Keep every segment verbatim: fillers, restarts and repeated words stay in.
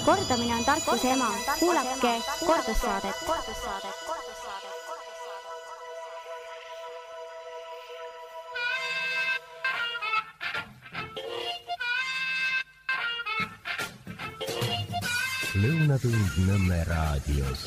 kordamine on tarkuse ema. Kuulake kordussaadet. Lõunatund Nõmme raadios.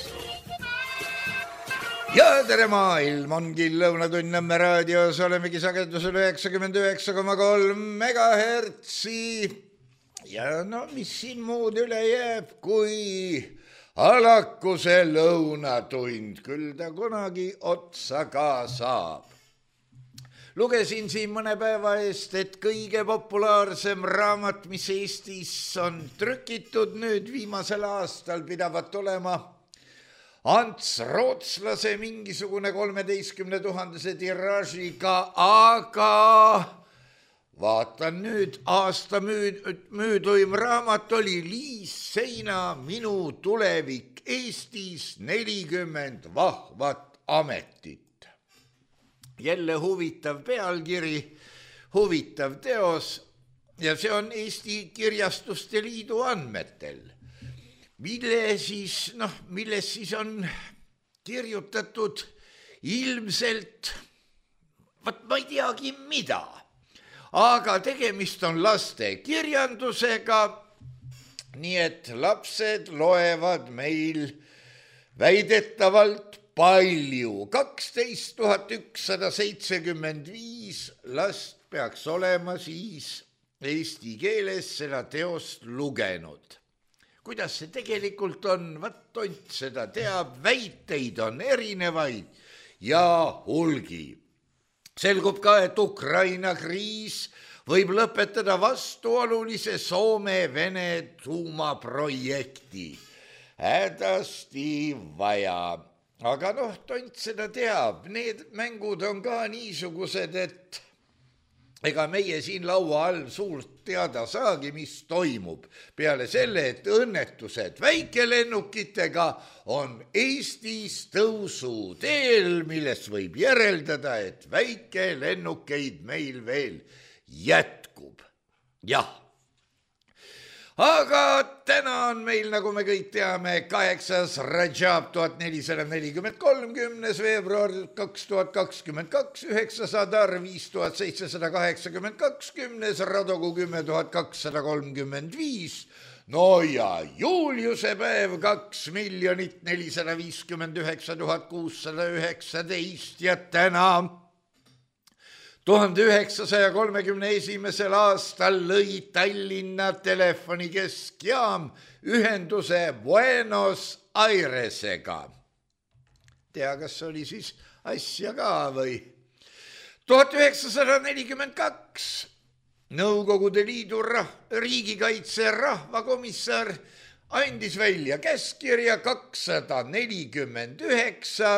Ja tere maailm, ongi Lõunatund Nõmme raadios, olemegi sagedusel üheksakümmend üheksa koma kolm megahertsi. Ja no mis siin muud üle jääb, kui alaku see lõunatund, küll ta kunagi otsa ka saab. Lugesin siin mõne päeva eest, et kõige populaarsem raamat, mis Eestis on trükitud nüüd viimasel aastal, pidavat olema Ants Rootslase mingisugune kolmeteistkümne tuhandese tiraažiga, aga vaatan nüüd aasta müüd, müüduim raamat oli Liis Seina Minu tulevik Eestis, nelikümmend vahvat ametit. Jälle huvitav pealkiri, huvitav teos ja see on Eesti Kirjastuste Liidu andmetel, mille siis, noh, milles siis on kirjutatud ilmselt, vat ma ei teagi mida, aga tegemist on laste kirjandusega, nii et lapsed loevad meil väidetavalt palju, kaksteist tuhat ükssada seitsekümmend viis last peaks olema siis eesti keeles seda teost lugenud. Kuidas see tegelikult on, vat tont seda teab, väiteid on erinevaid ja hulgi. Selgub ka, et Ukraina kriis võib lõpetada vastuolulise Soome-Vene tuumaprojekti. Hädasti vaja. Aga noh, tont seda teab, need mängud on ka niisugused, et ega meie siin laua all suurt teada saagi, mis toimub. Peale selle, et õnnetused väikelennukitega on Eestis tõusuteel, millest võib järeldada, et väikelennukeid meil veel jätkub. Jah. Aga täna on meil, nagu me kõik teame, kaheksas Rajab tuhat nelisada nelikümmend kolm, kümnes veebruar kaks tuhat kakskümmend kaks, üheksas Adar viis tuhat seitsesada kaheksakümmend kaks, kümnes Radogu kümme tuhat kakssada kolmkümmend viis, no ja Juliuse päev kaks miljonit nelisada viiskümmend üheksa tuhat kuussada üheksateist ja täna tuhande üheksasaja kolmekümne esimesel aastal lõi Tallinna telefoni keskjaam ühenduse Buenos Airesega. Tea, kas oli siis asja ka või? tuhat üheksasada nelikümmend kaks Nõukogude Liidu riigikaitse rahvakomissar andis välja käskkirja kakssada nelikümmend üheksa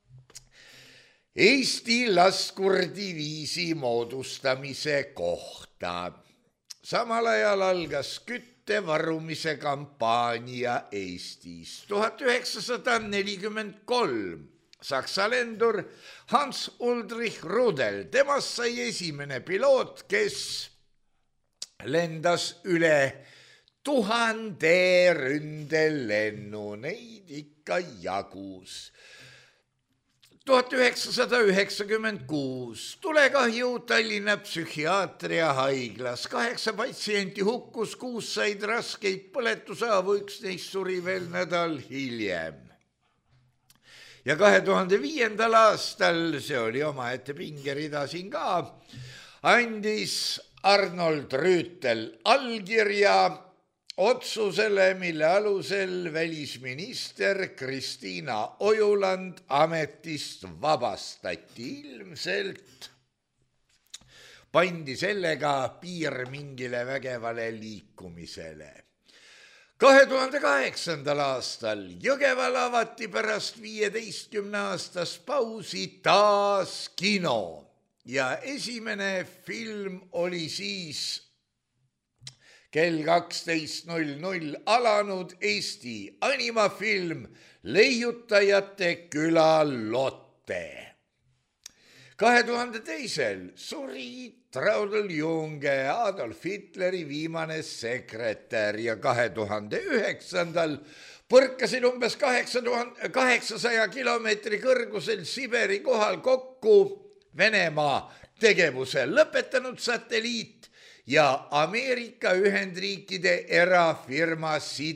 Eesti laskurdiviisi moodustamise kohta. Samal ajal algas küttevarumise kampaania Eestis. tuhat üheksasada nelikümmend kolm Saksa lendur Hans Ulrich Rudel, temast sai esimene piloot, kes lendas üle tuhande ründelennu, neid ikka jagus. tuhat üheksasada üheksakümmend kuus tulekahju Tallinna psühhiaatria haiglas. Kaheksa patsienti hukkus, kuus said raskeid põletusaavu, üks neist suri veel nädal hiljem. Ja kahe tuhande viiendal aastal, see oli omaette pingerida siin ka, andis Arnold Rüütel allkirja otsusele, mille alusel välisminister Kristiina Ojuland ametist vabastati. Ilmselt pandi sellega piir mingile vägevale liikumisele. kahe tuhande kaheksandal aastal Jõgeval avati pärast viieteistkümne aastast pausi taas kino ja esimene film oli siis kell kaksteist null null alanud Eesti animafilm Leiutajate küla Lotte. kahe tuhande teisel suri Traudl Junge, Adolf Hitleri viimane sekretär ja kahe tuhande üheksandal põrkasid umbes kaheksasaja kilomeetri kõrgusel Siberi kohal kokku Venemaa tegevuse lõpetanud satelliit ja Ameerika Ühendriikide erafirma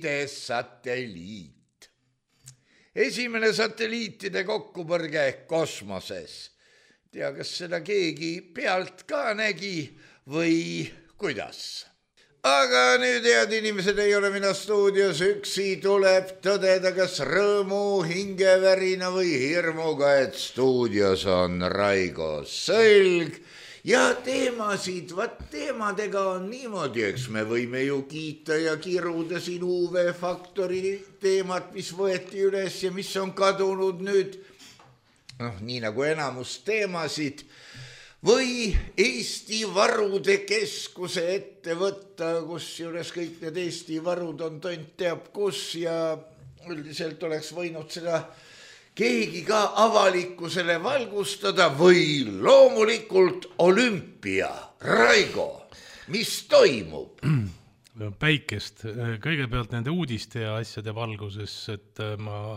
sidesatelliit. Esimene satelliitide kokkupõrge kosmoses. Tea, kas seda keegi pealt ka nägi või kuidas? Aga nüüd, head inimesed, ei ole mina stuudios üksi, tuleb tõdeda kas rõõmu, hingevärina või hirmuga, et stuudios on Raigo Sõlg ja teemasid, vaat teemadega on niimoodi, eks me võime ju kiita ja kiruda siin U V-faktori teemat, mis võeti üles ja mis on kadunud nüüd. Noh, nii nagu enamus teemasid, või Eesti Varude Keskuse ette võtta, kus juures kõik need Eesti varud on tont teab kus ja üldiselt oleks võinud seda keegi ka avalikkusele valgustada või loomulikult olümpia. Raigo, mis toimub? Päikest. Kõigepealt nende uudiste ja asjade valguses, et ma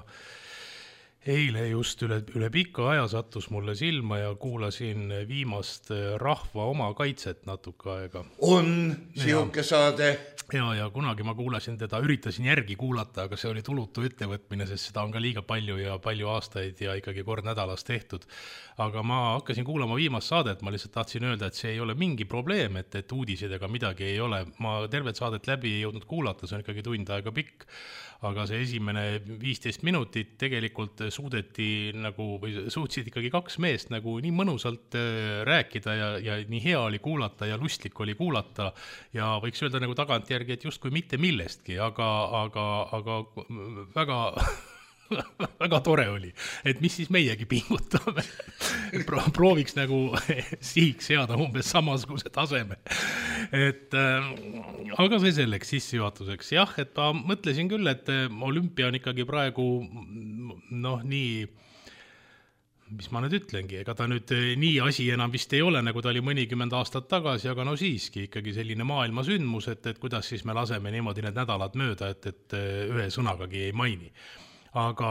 eile just üle, üle pika aja sattus mulle silma ja kuulasin viimast Rahva oma kaitset natuke aega. On siuke saade. Ja, ja kunagi ma kuulasin teda, üritasin järgi kuulata, aga see oli tulutu ettevõtmine, sest seda on ka liiga palju ja palju aastaid ja ikkagi kord nädalas tehtud. Aga ma hakkasin kuulama viimast saadet, ma lihtsalt tahtsin öelda, et see ei ole mingi probleem, et, et uudisidega midagi ei ole. Ma tervet saadet läbi ei jõudnud kuulata, see on ikkagi tund aega pikk. Aga see esimene viisteist minutit tegelikult suudeti nagu, või suutsid ikkagi kaks meest nagu nii mõnusalt rääkida ja, ja nii hea oli kuulata ja lustlik oli kuulata ja võiks öelda nagu tagantjärgi, et justkui mitte millestki, aga, aga, aga väga... väga tore oli, et mis siis meiegi pingutame. Prooviks nagu sihiks seada umbes samasuguse taseme. Et, äh, aga see selleks sissejuhatuseks. Jah, et ma mõtlesin küll, et olümpia on ikkagi praegu noh, nii, mis ma nüüd ütlengi, ega ta nüüd nii asi enam vist ei ole, nagu ta oli mõnikümmend aastat tagasi, aga no siiski ikkagi selline maailma sündmus, et, et kuidas siis me laseme niimoodi need nädalad mööda, et, et ühe sõnagagi ei maini. Aga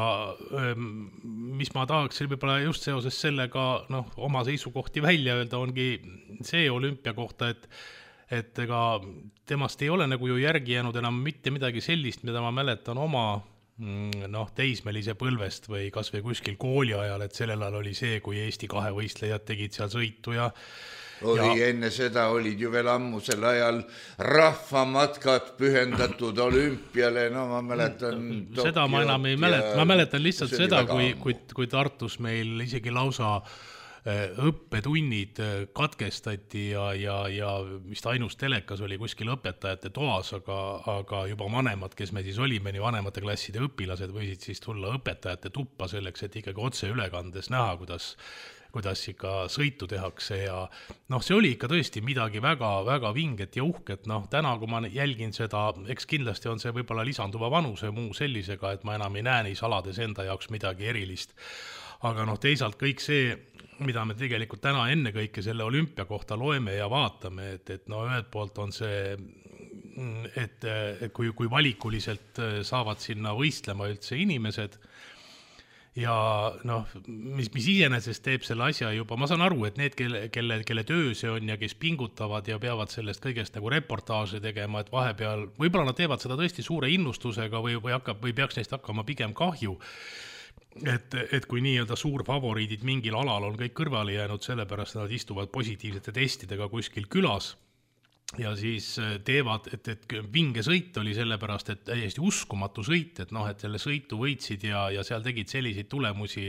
mis ma tahaksin võib-olla just seoses sellega noh, oma seisukohti välja öelda ongi see olümpia kohta, et, et ega temast ei ole nagu ju järgi jäänud enam mitte midagi sellist, mida ma mäletan oma noh, teismelise põlvest või kas või kuskil kooli ajal, et sellel ajal oli see, kui Eesti kahevõistlejad tegid seal sõitu ja Oi, ja enne seda olid ju veel ammusel ajal rahvamatkad pühendatud olümpiale, no ma mäletan seda ma enam ei mäletan, ma mäletan lihtsalt seda, kui, kui, kui Tartus meil isegi lausa õppetunnid katkestati ja, ja, ja vist ainus telekas oli kuskil õpetajate toas, aga, aga juba vanemad, kes me siis olime, nii vanemate klasside õpilased võisid siis tulla õpetajate tuppa selleks, et ikkagi otse ülekandes näha, kuidas kuidas ikka sõitu tehakse ja noh, see oli ikka tõesti midagi väga, väga vinget ja uhket, noh, täna kui ma jälgin seda, eks kindlasti on see võib-olla lisanduva vanuse muu sellisega, et ma enam ei näe neis alades enda jaoks midagi erilist, aga noh, teisalt kõik see, mida me tegelikult täna enne kõike selle olümpia kohta loeme ja vaatame, et, et no ühed poolt on see, et, et kui, kui valikuliselt saavad sinna võistlema üldse inimesed, ja noh, mis, mis iseenesest teeb selle asja juba, ma saan aru, et need, kelle, kelle, kelle töö see on ja kes pingutavad ja peavad sellest kõigest nagu reportaaže tegema, et vahepeal, võib-olla nad teevad seda tõesti suure innustusega või, või, hakkab, või peaks neist hakkama pigem kahju, et, et kui nii-öelda suur favoriidid mingil alal on kõik kõrvale jäänud, sellepärast nad istuvad positiivsete testidega kuskil külas, ja siis teevad, et, et vinge sõit oli sellepärast, et täiesti uskumatu sõit, et noh, et selle sõitu võitsid ja, ja seal tegid selliseid tulemusi,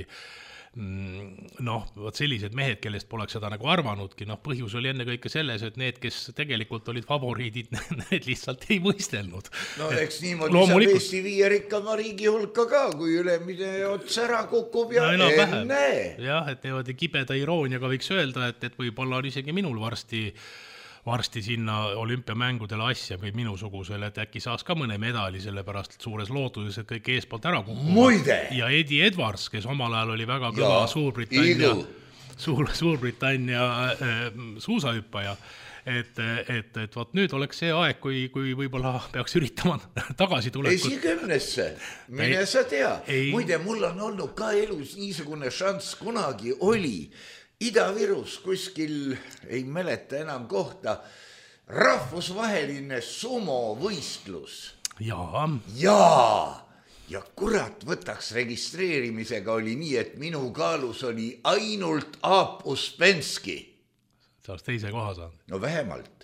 noh, võt sellised mehed, kellest poleks seda nagu arvanudki, noh, põhjus oli enne kõike selles, et need, kes tegelikult olid favoriidid, need lihtsalt ei võistelnud. No eks niimoodi saab Eesti viie rikkama riigi hulka ka, kui ülemine ots ära kukub ja no, enne. Jah, et niimoodi kibeda irooniaga võiks öelda, et, et võib-olla on isegi minul varsti varsti sinna olümpiamängudele asja või minusugusele, et äkki saaks ka mõne medali selle pärast suures looduses, et kõik eespoolt ära kukuvad. Muide! Ja Eddie Edwards, kes omal ajal oli väga kõva Suurbritannia, Suur, Suurbritannia äh, suusahüppaja. Et, et, et võt nüüd oleks see aeg, kui, kui võib-olla peaks üritama tagasi tulekut. Esikümnesse, mine sa tea. Ei. Muide, mul on olnud ka elus niisugune šanss kunagi oli Ida-Virus kuskil, ei mäleta enam kohta, rahvusvaheline sumovõistlus. Jaa. Jaa. Ja kurat, võtaks registreerimisega oli nii, et minu kaalus oli ainult Aap Uspenski. Sa oleks teise koha saanud. No vähemalt.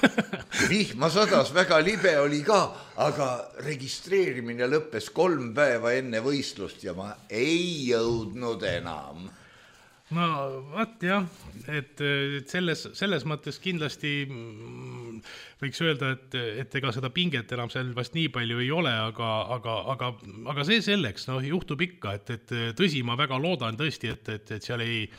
Vihma sadas, väga libe oli ka, aga registreerimine lõppes kolm päeva enne võistlust ja ma ei jõudnud enam. No vaat jah, et selles, selles mõttes kindlasti võiks öelda, et, et ega seda pinget enam seal vast nii palju ei ole, aga, aga, aga, aga see selleks, no juhtub ikka, et, et tõsi, ma väga loodan tõesti, et, et, et seal ei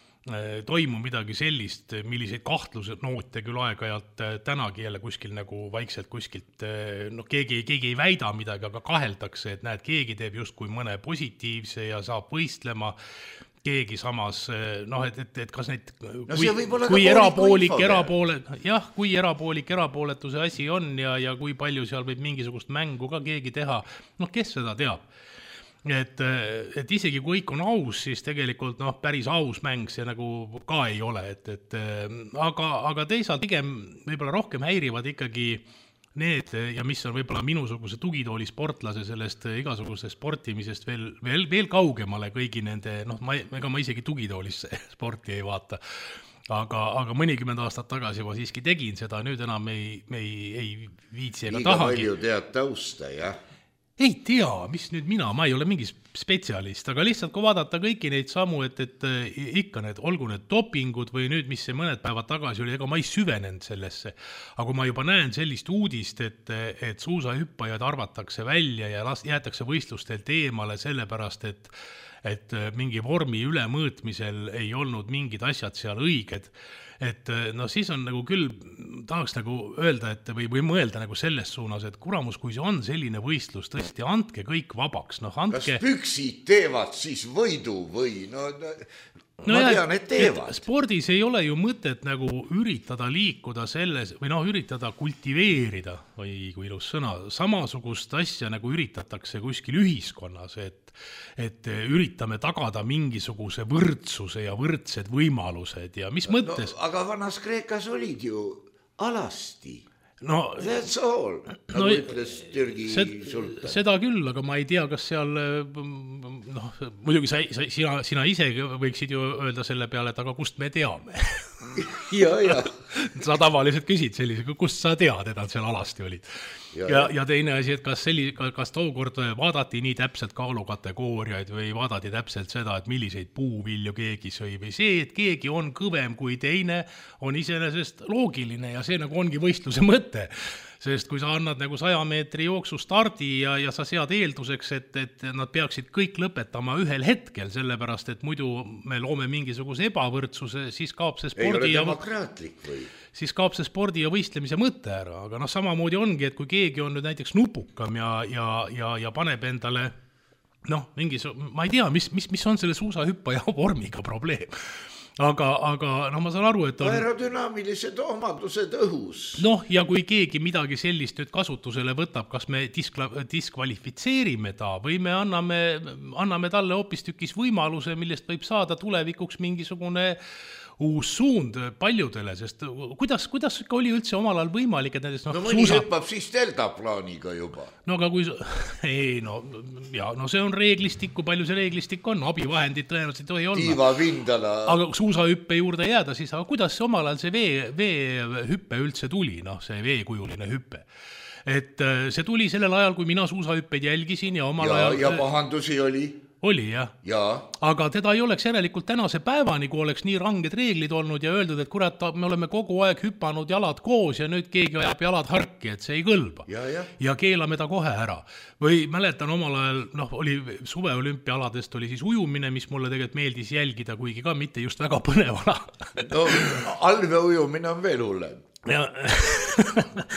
toimu midagi sellist, milliseid kahtlused noote küll aeg-ajalt tänagi jälle kuskil nagu vaikselt kuskilt, no keegi, keegi ei väida midagi, aga kaheldakse, et näed, keegi teeb justkui mõne positiivse ja saab võistlema, keegi samas, noh, et, et, et kas neid, no kui, kui erapoolik, erapoole, jah, kui erapoolik, erapooletuse asi on ja, ja kui palju seal võib mingisugust mängu ka keegi teha, noh, kes seda teab? Et, et isegi kui kõik on aus, siis tegelikult noh, päris aus mäng see nagu ka ei ole, et, et aga, aga teisalt pigem võib-olla rohkem häirivad ikkagi need ja mis on võib-olla minusuguse tugitooli sportlase sellest igasugusest sportimisest veel, veel, veel kaugemale kõigi nende, noh, ma, ega ma isegi tugitoolis sporti ei vaata, aga, aga mõnikümmend aastat tagasi ma siiski tegin seda, nüüd enam ei, ei, ei viitsi ega Liiga tahagi. palju tead tausta, jah? Ei tea, mis nüüd mina, ma ei ole mingi spetsialist, aga lihtsalt kui vaadata kõiki neid samu, et, et ikka need, olgu need dopingud või nüüd, mis see mõned päevad tagasi oli, ega ma ei süvenenud sellesse. Aga ma juba näen sellist uudist, et, et suusahüppajad arvatakse välja ja las, jäetakse võistlustelt eemale sellepärast, et, et mingi vormi ülemõõtmisel ei olnud mingid asjad seal õiged. Et no siis on nagu küll, tahaks nagu öelda, et või, või mõelda nagu selles suunas, et kuramus, kui see on selline võistlus, tõesti, andke kõik vabaks. No, andke... Kas püksid teevad siis võidu või? No, no ma tean, et teevad. Et spordis ei ole ju mõtet nagu üritada liikuda selles, või noh, üritada kultiveerida, või kui ilus sõna, samasugust asja nagu üritatakse kuskil ühiskonnas, et et üritame tagada mingisuguse võrdsuse ja võrdsed võimalused ja mis mõttes... No, aga vanas Kreekas olid ju alasti. No, that's all, nagu no, ütles Türgi sed, sultan. Seda küll, aga ma ei tea, kas seal, noh, muidugi sa, sa, sina, sina ise võiksid ju öelda selle peale, et aga kust me teame? ja, ja. Sa tavaliselt küsid sellise, kust sa tead, et nad seal alasti olid. Ja, ja, ja teine asi, et kas, selli, kas tookord vaadati nii täpselt kaalukategooriaid või vaadati täpselt seda, et milliseid puuvilju keegi sõi või see, et keegi on kõvem kui teine, on iseenesest loogiline ja see nagu ongi võistluse mõte. Sest kui sa annad nagu saja meetri jooksu stardi ja, ja sa sead eelduseks, et, et nad peaksid kõik lõpetama ühel hetkel, sellepärast, et muidu me loome mingisuguse ebavõrdsuse, siis kaob see spordi ei ole demokraatlik või? Siis kaob see spordi ja võistlemise mõte ära, aga noh, samamoodi ongi, et kui keegi on nüüd näiteks nupukam ja, ja, ja, ja paneb endale, noh, mingis, ma ei tea, mis, mis, mis on selle suusahüppaja vormiga probleem. Aga, aga no ma saan aru, et on... aerodünaamilised omadused õhus. Noh, ja kui keegi midagi sellist nüüd kasutusele võtab, kas me diskla, diskvalifitseerime ta või me anname, anname talle hoopis tükis võimaluse, millest võib saada tulevikuks mingisugune uus suund paljudele, sest kuidas, kuidas oli üldse omal ajal võimalik, et näiteks... No, no mõni suusa... hüppab siis deltaplaaniga juba. No aga kui... Ei, no, ja, no see on reeglistik, kui palju see reeglistik on, abivahendid tõenäoliselt ei tohi olla. Tiiva vindala. Aga suusahüppe juurde jääda, siis aga kuidas see omal ajal see vee, veehüppe üldse tuli, noh, see veekujuline hüppe. Et see tuli sellel ajal, kui mina suusahüppeid jälgisin ja omal ja, ajal... Ja pahandusi oli... Oli, jah. Ja. Aga teda ei oleks järelikult tänase päevani, kui oleks nii ranged reeglid olnud ja öeldud, et kurat, me oleme kogu aeg hüpanud jalad koos ja nüüd keegi ajab jalad harki, et see ei kõlba. Ja, ja. ja keelame ta kohe ära. Või mäletan omal ajal, noh, oli suveolümpiaaladest oli siis ujumine, mis mulle tegelikult meeldis jälgida, kuigi ka mitte just väga põnevana. No, allveeujumine on veel hullem. Ja,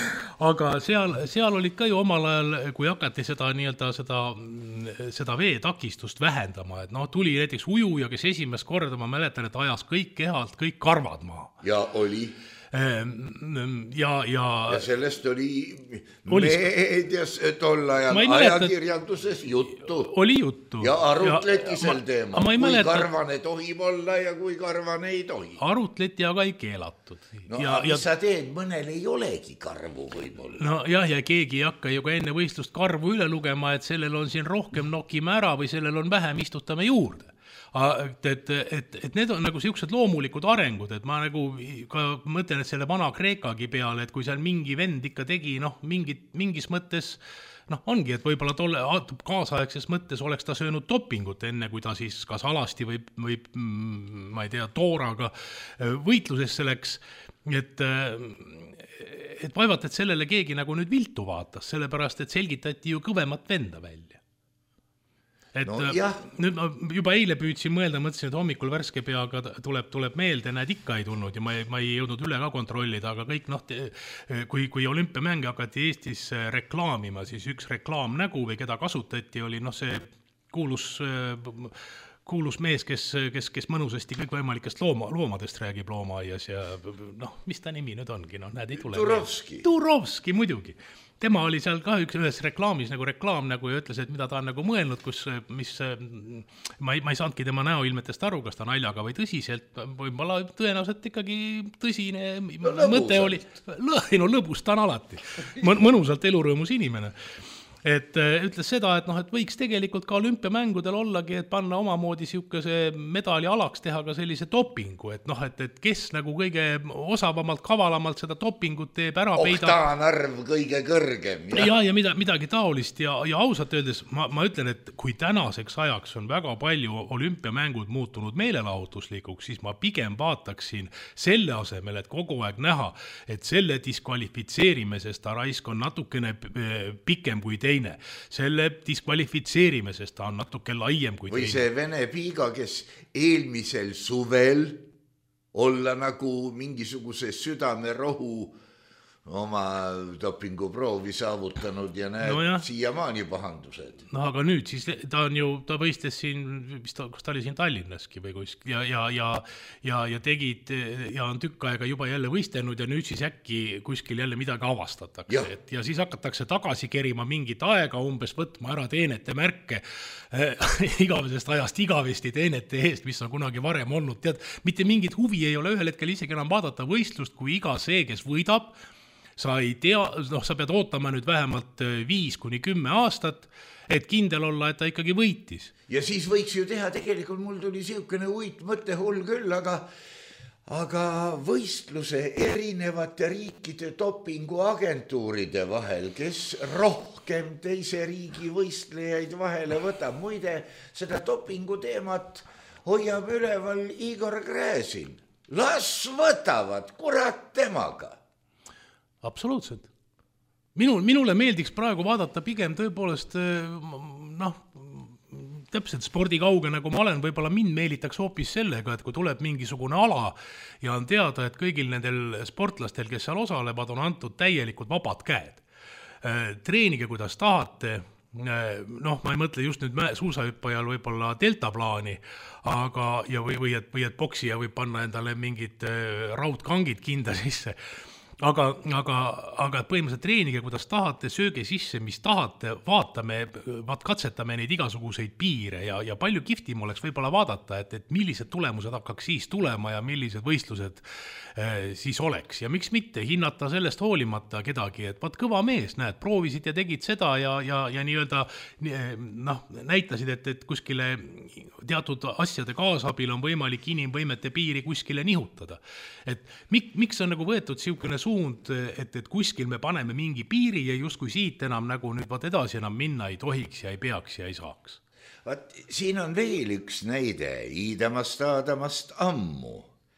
aga seal, seal olid ka ju omal ajal, kui hakati seda nii-öelda seda, seda veetakistust vähendama, et noh, tuli näiteks ujuja, kes esimest korda, ma mäletan, et ajas kõik kehalt, kõik karvad maha. Ja oli. Ja, ja, ja sellest oli, oli meedias tol ajal ajakirjanduses juttu. Oli juttu. Ja arutleti sel teema, kui mäleta... karvane tohib olla ja kui karvane ei tohi. Arutleti, aga ei keelatud. No ja, mis ja... sa teed, mõnel ei olegi karvu võib-olla. No jah, ja keegi ei hakka ju ka enne võistlust karvu üle lugema, et sellel on siin rohkem nokime ära või sellel on vähem istutame juurde. Et, et, et, et need on nagu siuksed loomulikud arengud, et ma nagu ka mõtlen, et selle vana Kreekagi peale, et kui seal mingi vend ikka tegi, noh, mingit, mingis mõttes, noh, ongi, et võib-olla tolle kaasaegses mõttes oleks ta söönud dopingut enne, kui ta siis kas alasti või, või ma ei tea, tooraga võitlusesse läks, et, et vaevalt, et sellele keegi nagu nüüd viltu vaatas, sellepärast, et selgitati ju kõvemat venda välja. Et no, nüüd ma juba eile püüdsin mõelda, mõtlesin, et hommikul värske peaga tuleb, tuleb meelde, näed ikka ei tulnud ja ma ei, ma ei jõudnud üle ka kontrollida, aga kõik noh, kui, kui olümpiamänge hakati Eestis reklaamima, siis üks reklaamnägu või keda kasutati oli noh, see kuulus, kuulus mees, kes, kes, kes mõnusasti kõik võimalikest looma, loomadest räägib loomaaias ja noh, mis ta nimi nüüd ongi, noh, näed, ei tule. Turovski. Turovski muidugi. Tema oli seal ka üks ühes reklaamis nagu reklaam nagu ja ütles, et mida ta on nagu mõelnud, kus, mis, ma ei, ma ei saanudki tema näoilmetest aru, kas ta naljaga või tõsiselt, võib-olla tõenäoliselt ikkagi tõsine no, mõte oli, no lõbus ta on alati, mõnusalt elurõõmus inimene. Et ütles seda, et noh, et võiks tegelikult ka olümpiamängudel ollagi, et panna omamoodi siukese medali alaks teha ka sellise dopingu, et noh, et, et kes nagu kõige osavamalt, kavalamalt seda dopingut teeb ära peida. Oktaanarv kõige kõrgem. Ja, ja, ja mida, midagi taolist ja, ja ausalt öeldes ma, ma ütlen, et kui tänaseks ajaks on väga palju olümpiamängud muutunud meelelahutuslikuks, siis ma pigem vaataksin selle asemel, et kogu aeg näha, et selle diskvalifitseerimisest ta raisk on natukene pikem kui teine. Selle diskvalifitseerime, sest ta on natuke laiem kui või teine. See Vene piiga, kes eelmisel suvel olla nagu mingisuguse südamerohu oma dopinguproovi saavutanud ja näed no siiamaani pahandused. No aga nüüd siis ta on ju, ta võistles siin, mis ta, kas ta oli siin Tallinnaski või kuskil ja, ja, ja, ja, ja tegid ja on tükk aega juba jälle võistlenud ja nüüd siis äkki kuskil jälle midagi avastatakse. Ja, et, ja siis hakatakse tagasi kerima mingit aega, umbes võtma ära teenete märke igavesest ajast igavesti teenete eest, mis on kunagi varem olnud. Tead, mitte mingit huvi ei ole ühel hetkel isegi enam vaadata võistlust, kui iga see, kes võidab, sa ei tea, noh, sa pead ootama nüüd vähemalt viis kuni kümme aastat, et kindel olla, et ta ikkagi võitis. Ja siis võiks ju teha, tegelikult mul tuli siukene uit mõte hull küll, aga, aga võistluse erinevate riikide dopinguagentuuride vahel, kes rohkem teise riigi võistlejaid vahele võtab. Muide, seda dopingu teemat hoiab üleval Igor Gräzin. Las võtavad, kurat temaga. Absoluutselt. Minul, minule meeldiks praegu vaadata pigem tõepoolest, noh, täpselt spordikauge, nagu ma olen, võib-olla mind meelitaks hoopis sellega, et kui tuleb mingisugune ala ja on teada, et kõigil nendel sportlastel, kes seal osalevad, on antud täielikult vabad käed. Treenige, kuidas tahate, noh, ma ei mõtle just nüüd suusahüppajal võib-olla deltaplaani, aga, ja või, või, et, või et boksija võib panna endale mingid raudkangid kinda sisse. Aga, aga, aga põhimõtteliselt treenige, kuidas tahate, sööge sisse, mis tahate, vaatame, vaat katsetame neid igasuguseid piire ja, ja palju kihvtim oleks võib-olla vaadata, et, et millised tulemused hakkaks siis tulema ja millised võistlused eh, siis oleks. Ja miks mitte hinnata sellest hoolimata kedagi, et vaat kõva mees, näed, proovisid ja tegid seda ja, ja, ja nii-öelda noh, näitasid, et, et kuskile teatud asjade kaasabil on võimalik inimvõimete piiri kuskile nihutada. Et mik, miks on nagu võetud siukene suund, et, et kuskil me paneme mingi piiri ja just kui siit enam nagu nüüd vaat edasi enam minna ei tohiks ja ei peaks ja ei saaks. Vaat siin on veel üks näide Iidamast Aadamast ammu.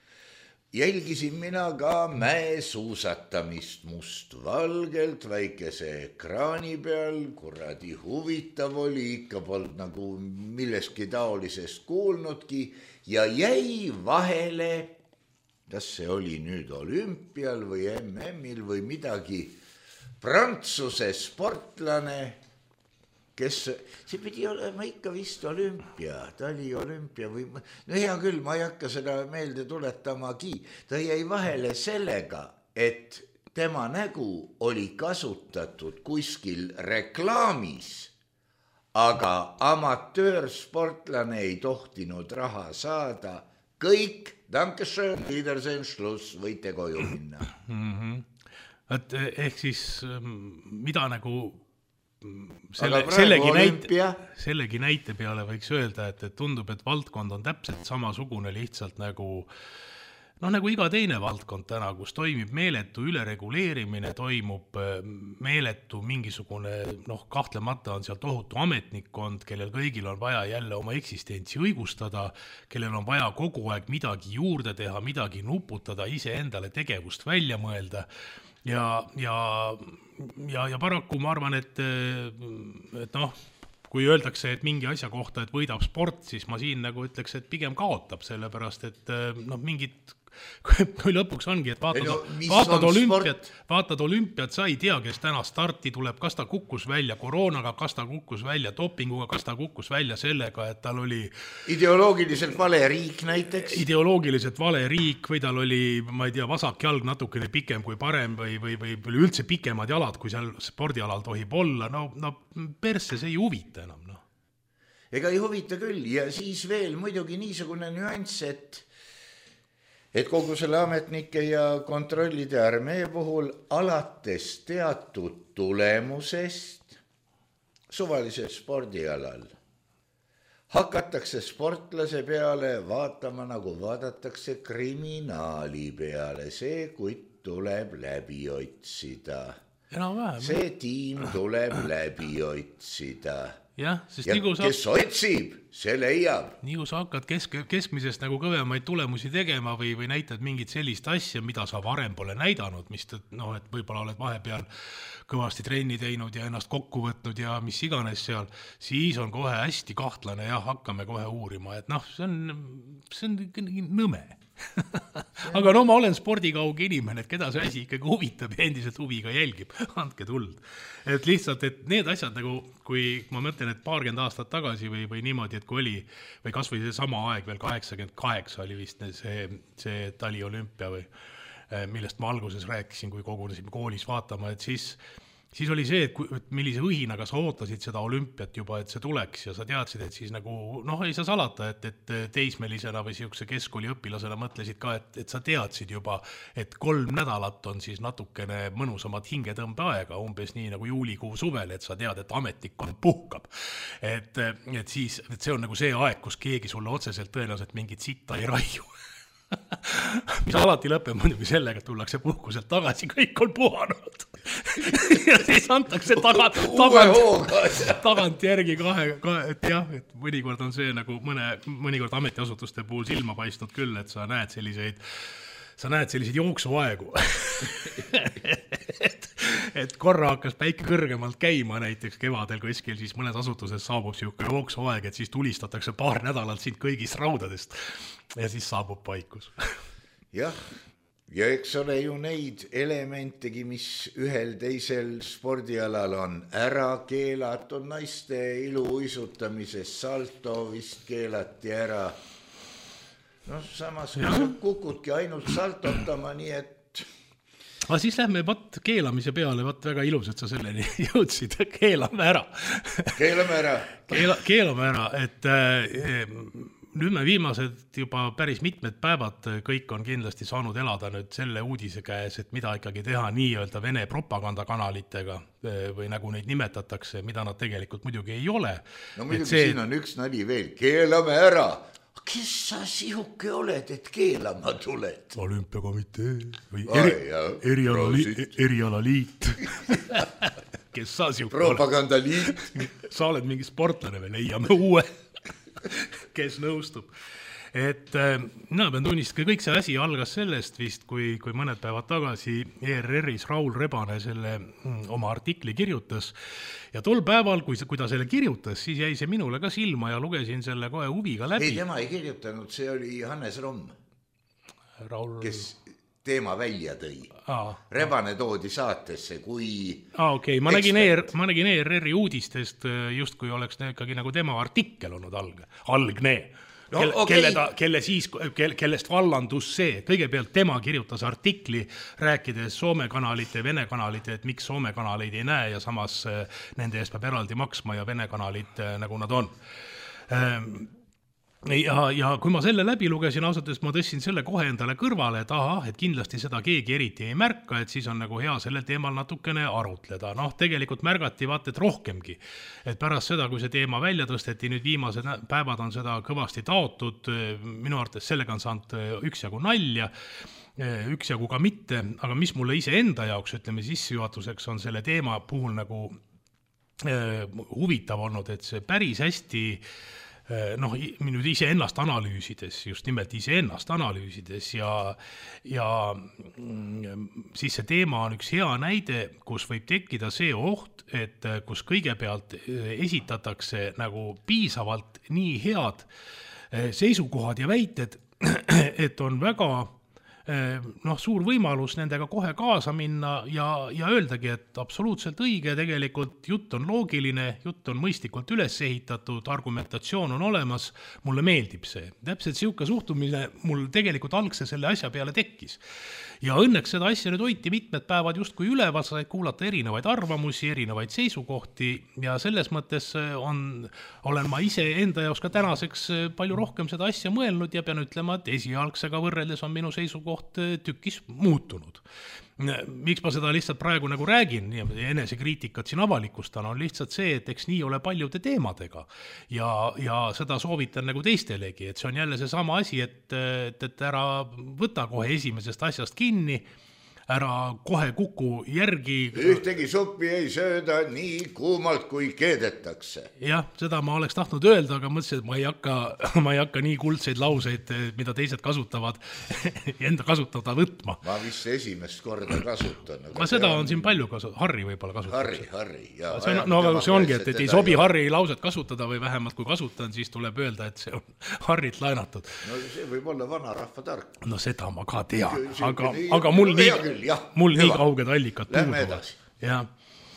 Jälgisin mina ka mäesuusatamist mustvalgelt väikese ekraani peal, kuradi huvitav oli, ikka polnud nagu milleski taolisest kuulnudki ja jäi vahele, kas see oli nüüd olümpial või M M-il või midagi Prantsuse sportlane, kes, see pidi olema ikka vist olümpia, ta oli olümpia või, no hea küll, ma ei hakka seda meelde tuletamagi, ta jäi vahele sellega, et tema nägu oli kasutatud kuskil reklaamis, aga amatöörsportlane ei tohtinud raha saada, kõik, dankeschön, Wiedersehen, Schluss, võite koju minna. Mm-hmm. Et ehk siis mida nagu selle, sellegi, näite, sellegi näite peale võiks öelda, et, et tundub, et valdkond on täpselt samasugune lihtsalt nagu noh, nagu iga teine valdkond täna, kus toimib meeletu ülereguleerimine, toimub meeletu mingisugune, noh, kahtlemata on seal tohutu ametnikkond, kellel kõigil on vaja jälle oma eksistentsi õigustada, kellel on vaja kogu aeg midagi juurde teha, midagi nuputada, ise endale tegevust välja mõelda. Ja, ja, ja, ja paraku ma arvan, et, et noh, kui öeldakse, et mingi asja kohta, et võidab sport, siis ma siin nagu ütleks, et pigem kaotab, sellepärast, et noh, mingid kui lõpuks ongi, et vaatad, no, vaatad, olümpiat, vaatad olümpiat, sa ei tea, kes täna starti tuleb, kas ta kukkus välja koroonaga, kas ta kukkus välja dopinguga, kas ta kukkus välja sellega, et tal oli ideoloogiliselt vale riik näiteks. Ideoloogiliselt vale riik või tal oli, ma ei tea, vasak jalg natukene pikem kui parem või, või, või, või üldse pikemad jalad, kui seal spordialal tohib olla. No, no persse see ei huvita enam. No. Ega ei huvita küll ja siis veel muidugi niisugune nüanss, et et kogu selle ametnike ja kontrollide armee puhul alates teatud tulemusest suvalisel spordialal hakatakse sportlase peale vaatama, nagu vaadatakse kriminaali peale. See kutt tuleb läbi otsida. See tiim tuleb läbi otsida. Ja, ja sa, kes otsib, see leiab. Nii kui sa hakkad kesk, keskmisest nagu kõvemaid tulemusi tegema või, või näitad mingit sellist asja, mida sa varem pole näidanud, mis no, et võib-olla oled vahepeal kõvasti trenni teinud ja ennast kokku võtnud ja mis iganes seal, siis on kohe hästi kahtlane ja hakkame kohe uurima, et noh, see on, see on nõme. Aga no ma olen spordikauge inimene, et keda see asi ikkagi huvitab ja endiselt huviga jälgib, andke tuld. Et lihtsalt, et need asjad nagu, kui ma mõtlen, et paarkümmend aastat tagasi või, või niimoodi, et kui oli, või kas või see sama aeg veel kaheksakümmend kaheksa oli vist see, see taliolümpia või millest ma alguses rääkisin, kui kogunesime koolis vaatama, et siis siis oli see, et, et millise õhinaga sa ootasid seda olümpiat juba, et see tuleks ja sa teadsid, et siis nagu, noh, ei saa salata, et, et teismelisena või siukse keskkooli õpilasena mõtlesid ka, et, et sa teadsid juba, et kolm nädalat on siis natukene mõnusamad hingetõmbeaega, umbes nii nagu juulikuu suvel, et sa tead, et ametnikkond puhkab. Et, et siis, et see on nagu see aeg, kus keegi sulle otseselt tõenäoliselt mingit sitta ei raiu. Mis alati lõpeb muidugi sellega, et tullakse puhkuselt tagasi, kõik on puhanud. Ja siis antakse tagant, tagant, tagant järgi kahe, kahe, et jah, et mõnikord on see nagu mõne, mõnikord ametiasutuste puhul silma paistnud küll, et sa näed selliseid, sa näed selliseid jooksuaegu. et, et korra hakkas päike kõrgemalt käima näiteks kevadel kuskil, siis mõnes asutuses saabub siuke jooksuaeg, et siis tulistatakse paar nädalat sind kõigist raudadest ja siis saabub paikus. Jah, ja eks ole ju neid elementegi, mis ühel teisel spordialal on ära keelatud, naiste iluuisutamises salto vist keelati ära. No samas kui sa kukudki ainult saltotama, nii et aga siis lähme vat keelamise peale, vat väga ilus, et sa selleni jõudsid, keelame ära. Keelame ära. Keela, keelame ära, et äh, nüüd me viimased juba päris mitmed päevad kõik on kindlasti saanud elada nüüd selle uudise käes, et mida ikkagi teha nii-öelda Vene propagandakanalitega või nagu neid nimetatakse, mida nad tegelikult muidugi ei ole. No muidugi see... siin on üks nali veel, keelame ära. Kes sa sihuke oled, et keelama tuled? Olümpiakomitee või eri, erialaliit, erialaliit. Kes sa sihuke propagandaliit. Sa oled mingi sportlane või leiame uue, kes nõustub. Et mina pean tunnistama, kõik see asi algas sellest vist, kui, kui mõned päevad tagasi E R R-is Raul Rebane selle oma artikli kirjutas. Ja tol päeval, kui, kui ta selle kirjutas, siis jäi see minule ka silma ja lugesin selle kohe huviga läbi. Ei, tema ei kirjutanud, see oli Hannes Romm. Raul... Kes teema välja tõi. Aa, Rebane toodi saatesse, kui... Aa, okei, okay. ma nägin, ER, ma nägin E R R-i uudistest just kui oleks ikkagi nagu tema artikkel olnud alg, algne, no, kelle, okay. kelle, ta, kelle siis, kellest vallandus see. Kõigepealt tema kirjutas artikli rääkides Soome kanalite ja Vene kanalite, et miks Soome kanaleid ei näe ja samas nende eest peab eraldi maksma ja Vene kanalid nagu nad on. Ja, ja kui ma selle läbi lugesin, ausalt, ma tõssin selle kohe endale kõrvale, et aha, et kindlasti seda keegi eriti ei märka, et siis on nagu hea sellel teemal natukene arutleda. Noh, tegelikult märgati vaat, et rohkemgi. Et pärast seda, kui see teema välja tõsteti, nüüd viimased päevad on seda kõvasti taotud, minu arvates sellega on saanud üksjagu nalja, üksjagu ka mitte, aga mis mulle ise enda jaoks, ütleme sissejuhatuseks, on selle teema puhul nagu eh, huvitav olnud, et see päris hästi noh, nüüd ise ennast analüüsides, just nimelt ise ennast analüüsides ja, ja siis see teema on üks hea näide, kus võib tekkida see oht, et kus kõigepealt esitatakse nagu piisavalt nii head seisukohad ja väited, et on väga noh, suur võimalus nendega kohe kaasa minna ja, ja öeldagi, et absoluutselt õige, tegelikult jutt on loogiline, jutt on mõistlikult üles ehitatud, argumentatsioon on olemas, mulle meeldib see. Täpselt siuke suhtumine mul tegelikult algse selle asja peale tekkis. Ja õnneks seda asja nüüd hoiti mitmed päevad justkui üleval, sai kuulata erinevaid arvamusi, erinevaid seisukohti ja selles mõttes on, olen ma ise enda jaoks ka tänaseks palju rohkem seda asja mõelnud ja pean ütlema, et esialgsega võrreldes on minu seisukoht tükis muutunud. Miks ma seda lihtsalt praegu nagu räägin ja enesekriitikat siin avalikustan, on lihtsalt see, et eks nii ole paljude teemadega ja, ja seda soovitan nagu teistelegi, et see on jälle see sama asi, et, et, et ära võta kohe esimesest asjast kinni, ära kohe kuku järgi. Ühtegi suppi ei sööda nii kuumalt, kui keedetakse. Jah, seda ma oleks tahtnud öelda, aga mõtlesin, et ma ei hakka, ma ei hakka nii kuldseid lauseid, mida teised kasutavad, enda kasutada võtma. Ma vist esimest korda kasutan. Aga seda on siin palju kasutada. Harri võib-olla kasutada. Harri, Harri. Ja, see on, no aga see ongi, et, et ei sobi Harri lauset kasutada või vähemalt kui kasutan, siis tuleb öelda, et see on Harrit laenatud. No see võib olla vana rahva tark. No seda ma ka tean, aga, aga mul nii... Ja, mul nii kauged allikad puuduvad. Ja,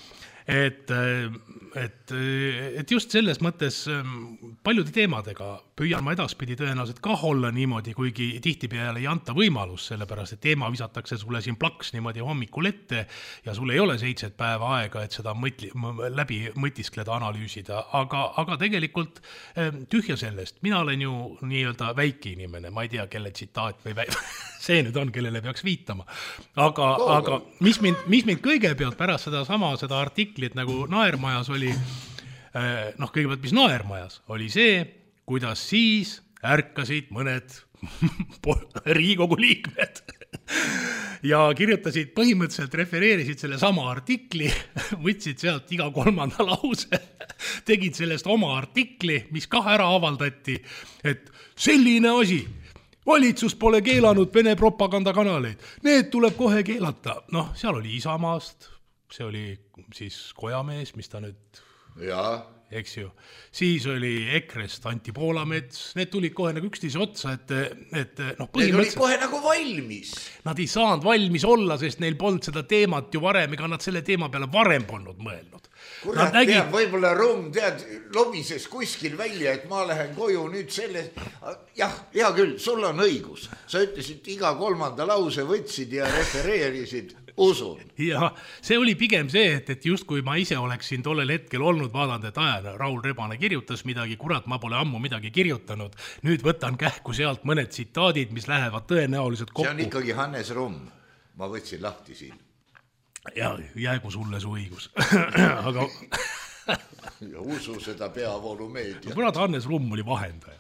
et, et, et just selles mõttes paljude teemadega püüan ma edaspidi tõenäoliselt ka olla niimoodi, kuigi tihti peale ei anta võimalus, sellepärast et teema visatakse sulle siin plaks niimoodi hommikul ette ja sul ei ole seitset päeva aega, et seda mõtli, läbi mõtiskleda, analüüsida, aga, aga tegelikult tühja sellest. Mina olen ju nii-öelda väike inimene, ma ei tea, kelle tsitaat või väike, see nüüd on, kellele peaks viitama. Aga, aga mis mind, mis mind kõigepealt pärast seda sama, seda artiklit nagu Naermajas oli, noh kõigepealt mis Naermajas oli see, kuidas siis ärkasid mõned Riigikogu liikmed ja kirjutasid, põhimõtteliselt refereerisid selle sama artikli, võtsid sealt iga kolmanda lause, tegid sellest oma artikli, mis ka ära avaldati, et selline asi, valitsus pole keelanud Vene propagandakanaleid, need tuleb kohe keelata. Noh, seal oli Isamaast, see oli siis Kojamees, mis ta nüüd... Jaa. Eks ju. Siis oli Ekrest Anti Poolamets, need tulid kohe nagu üksteise otsa, et, et noh, need olid kohe nagu valmis. Nad ei saanud valmis olla, sest neil polnud seda teemat ju varem, ega nad selle teema peale varem polnud mõelnud. Kurat, nägid... tead, võib-olla Rumm, tead, lobises kuskil välja, et ma lähen koju nüüd selle... Jah, hea küll, sul on õigus. Sa ütlesid, iga kolmanda lause võtsid ja refereerisid, usun. Ja see oli pigem see, et, et just kui ma ise oleksin tollel hetkel olnud vaadanud, et ajan, Raul Rebane kirjutas midagi, kurat, ma pole ammu midagi kirjutanud. Nüüd võtan kähku sealt mõned tsitaadid, mis lähevad tõenäoliselt kokku. See on ikkagi Hannes Rumm. Ma võtsin lahti siin. Ja jäägu sulle su õigus. Aga... ja usu seda peavoolu meedia. Kurat, Hannes Rumm oli vahendaja.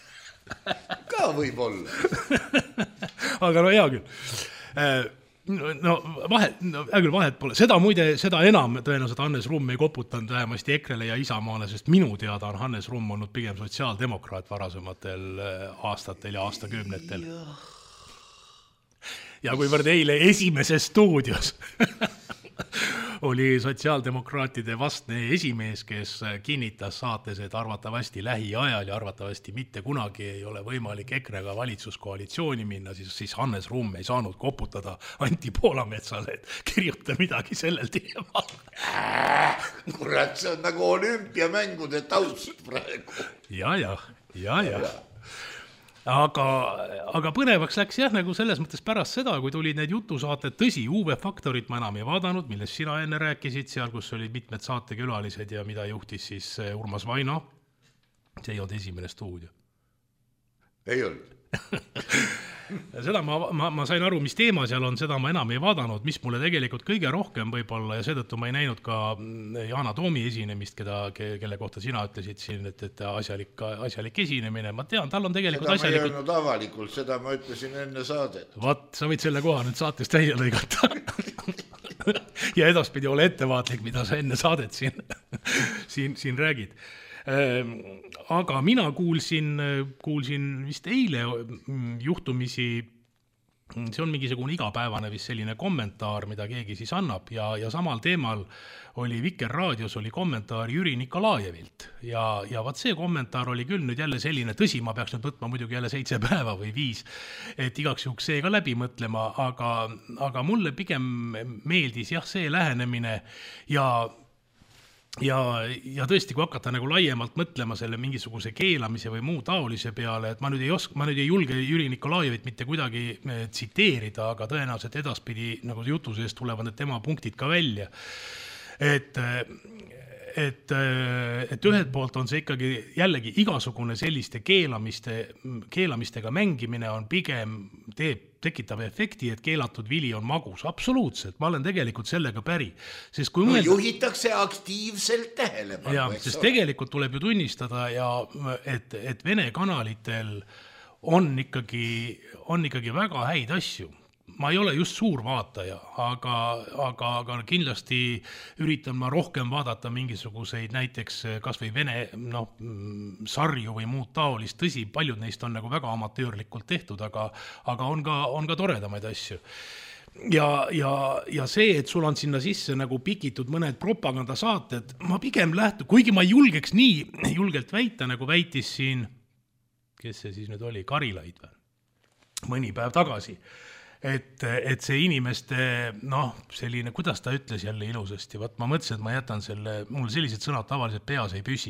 Ka võib olla. Aga no hea küll. No vahet, no, hea küll vahet pole. Seda muide, seda enam tõenäoliselt Hannes Rumm ei koputanud vähemasti Ekrele ja Isamaale, sest minu teada on Hannes Rumm olnud pigem sotsiaaldemokraat varasematel aastatel ja aastakümnetel. Ja kuivõrd eile esimeses stuudios oli sotsiaaldemokraatide vastne esimees, kes kinnitas saates, et arvatavasti lähiajal ja arvatavasti mitte kunagi ei ole võimalik EKRE-ga valitsuskoalitsiooni minna, siis, siis Hannes Rumm ei saanud koputada Anti Poolametsale, et kirjuta midagi sellel teemal. Äh, kurat, see on nagu olümpiamängude taust praegu. Ja, ja, ja, ja. Aga, aga põnevaks läks jah, nagu selles mõttes pärast seda, kui tulid need jutusaated, tõsi, U V Faktorit ma enam ei vaadanud, millest sina enne rääkisid, seal, kus olid mitmed saatekülalised ja mida juhtis siis Urmas Vaino. See ei olnud esimene stuudio. Ei olnud. Seda ma, ma, ma sain aru, mis teema seal on, seda ma enam ei vaadanud, mis mulle tegelikult kõige rohkem võib-olla ja seetõttu ma ei näinud ka Yana Toomi esinemist, keda, kelle kohta sina ütlesid siin, et, et asjalik, asjalik esinemine. Ma tean, tal on tegelikult seda asjalikud... ma ei öelnud avalikult, seda ma ütlesin enne saadet. Vaat, sa võid selle koha nüüd saatest välja lõigata. Ja edaspidi ole ettevaatlik, mida sa enne saadet siin, siin, siin räägid. Aga mina kuulsin, kuulsin vist eile juhtumisi, see on mingisugune igapäevane vist selline kommentaar, mida keegi siis annab ja, ja samal teemal oli Viker raadios oli kommentaar Jüri Nikolajevilt ja, ja vaat see kommentaar oli küll nüüd jälle selline, tõsi, ma peaks nüüd võtma muidugi jälle seitse päeva või viis, et igaks juhuks see ka läbi mõtlema, aga, aga mulle pigem meeldis jah see lähenemine ja Ja, ja tõesti, kui hakata nagu laiemalt mõtlema selle mingisuguse keelamise või muu taolise peale, et ma nüüd ei oska, ma nüüd ei julge Jüri Nikolajevit mitte kuidagi tsiteerida, aga tõenäoliselt edaspidi nagu jutu sees tulevad need tema punktid ka välja. Et, et, et ühelt poolt on see ikkagi jällegi igasugune selliste keelamiste, keelamistega mängimine on pigem teeb, tekitab efekti, et keelatud vili on magus. Absoluutselt, ma olen tegelikult sellega päri. Sest kui no, mõelda... juhitakse aktiivselt tähelepanu. Ja, sest tegelikult tuleb ju tunnistada, ja, et, et Vene kanalitel on ikkagi, on ikkagi väga häid asju. Ma ei ole just suur vaataja, aga, aga, aga kindlasti üritan ma rohkem vaadata mingisuguseid näiteks kas või Vene no, sarju või muud taolist. Tõsi, paljud neist on nagu väga amatöörlikult tehtud, aga, aga on, ka, on ka toredamaid asju. Ja, ja, ja see, et sul on sinna sisse nagu pikitud mõned propagandasaated, ma pigem lähtu, kuigi ma ei julgeks nii julgelt väita, nagu väitis siin, kes see siis nüüd oli, Karilaid või? Mõni päev tagasi. Et, et see inimeste, noh, selline, kuidas ta ütles jälle ilusasti, vaat ma mõtlesin, et ma jätan selle, mul sellised sõnad tavaliselt peas ei püsi.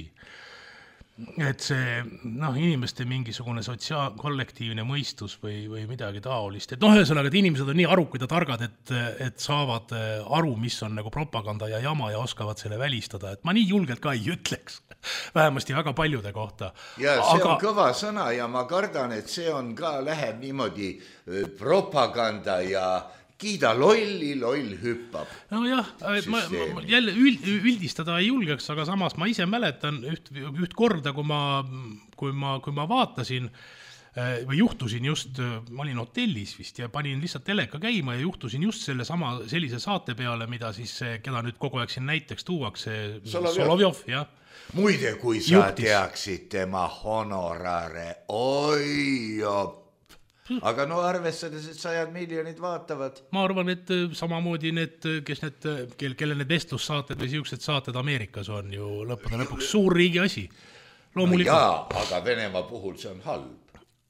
Et see, noh, inimeste mingisugune sotsiaalkollektiivne mõistus või, või midagi taolist. Et noh, ühesõnaga, et inimesed on nii arukid ja targad, et, et saavad aru, mis on nagu propaganda ja jama ja oskavad selle välistada. Et ma nii julgelt ka ei ütleks, vähemasti väga paljude kohta. Ja see Aga... on kõva sõna ja ma kardan, et see on ka läheb niimoodi propaganda ja kiida lolli, loll hüppab. No jah, ma, ma jälle üld, üldistada ei julgeks, aga samas ma ise mäletan üht, üht korda, kui ma, kui ma, kui ma vaatasin või juhtusin just, ma olin hotellis vist ja panin lihtsalt teleka käima ja juhtusin just selle sama sellise saate peale, mida siis, keda nüüd kogu aeg siin näiteks tuuakse, Solovjov, jah. Muide, kui sa Juhtis. teaksid tema honorare, oi jop. Aga no arvestades, et sajad miljonid vaatavad. Ma arvan, et samamoodi need, kes need, kelle need vestlussaated või siuksed saated Ameerikas on ju lõppude lõpuks suur riigi asi. Loomulikult. No jaa, aga Venemaa puhul see on halb.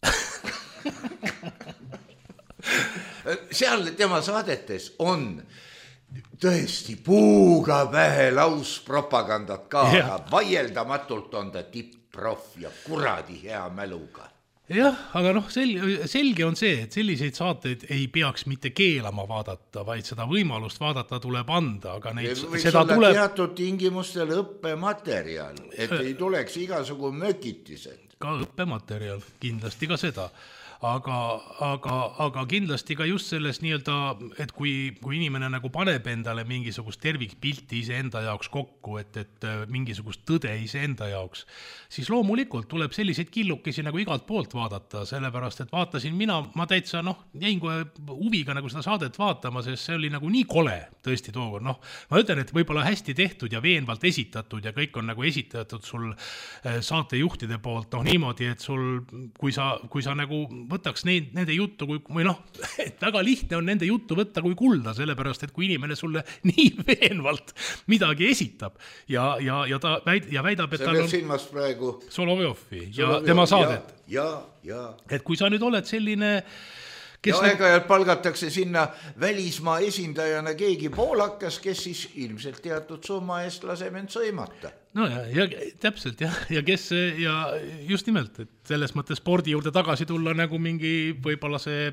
Seal tema saadetes on tõesti puuga pähe lauspropagandat ka, aga vaieldamatult on ta tipp-proff ja kuradi hea mäluga. Jah, aga noh, selge, selge on see, et selliseid saateid ei peaks mitte keelama vaadata, vaid seda võimalust vaadata tuleb anda, aga neid, võiks seda olla tuleb... teatud tingimustel õppematerjal, et ei tuleks igasugu mökitised. Ka õppematerjal, kindlasti ka seda. Aga, aga, aga kindlasti ka just selles nii-öelda, et kui, kui inimene nagu paneb endale mingisugust tervikpilti ise enda jaoks kokku, et, et mingisugust tõde ise enda jaoks, siis loomulikult tuleb selliseid killukesi nagu igalt poolt vaadata, sellepärast, et vaatasin mina, ma täitsa, noh, jäin kohe huviga nagu seda saadet vaatama, sest see oli nagu nii kole, tõesti tookord, noh, ma ütlen, et võib-olla hästi tehtud ja veenvalt esitatud ja kõik on nagu esitatud sul saatejuhtide poolt, noh, niimoodi, et sul, kui sa, kui sa nagu võtaks neid, nende juttu kui, või noh, et väga lihtne on nende juttu võtta kui kulda, sellepärast, et kui inimene sulle nii veenvalt midagi esitab ja, ja, ja ta väid, ja väidab, et tal on silmas praegu Solovjovi ja tema saadet. Ja, ja, ja. Et kui sa nüüd oled selline ja aeg-ajalt palgatakse sinna välismaa esindajana keegi poolakas, kes siis ilmselt teatud summa eest laseb end sõimata. No ja, ja täpselt jah, ja kes ja just nimelt, et selles mõttes spordi juurde tagasi tulla nagu mingi võib-olla see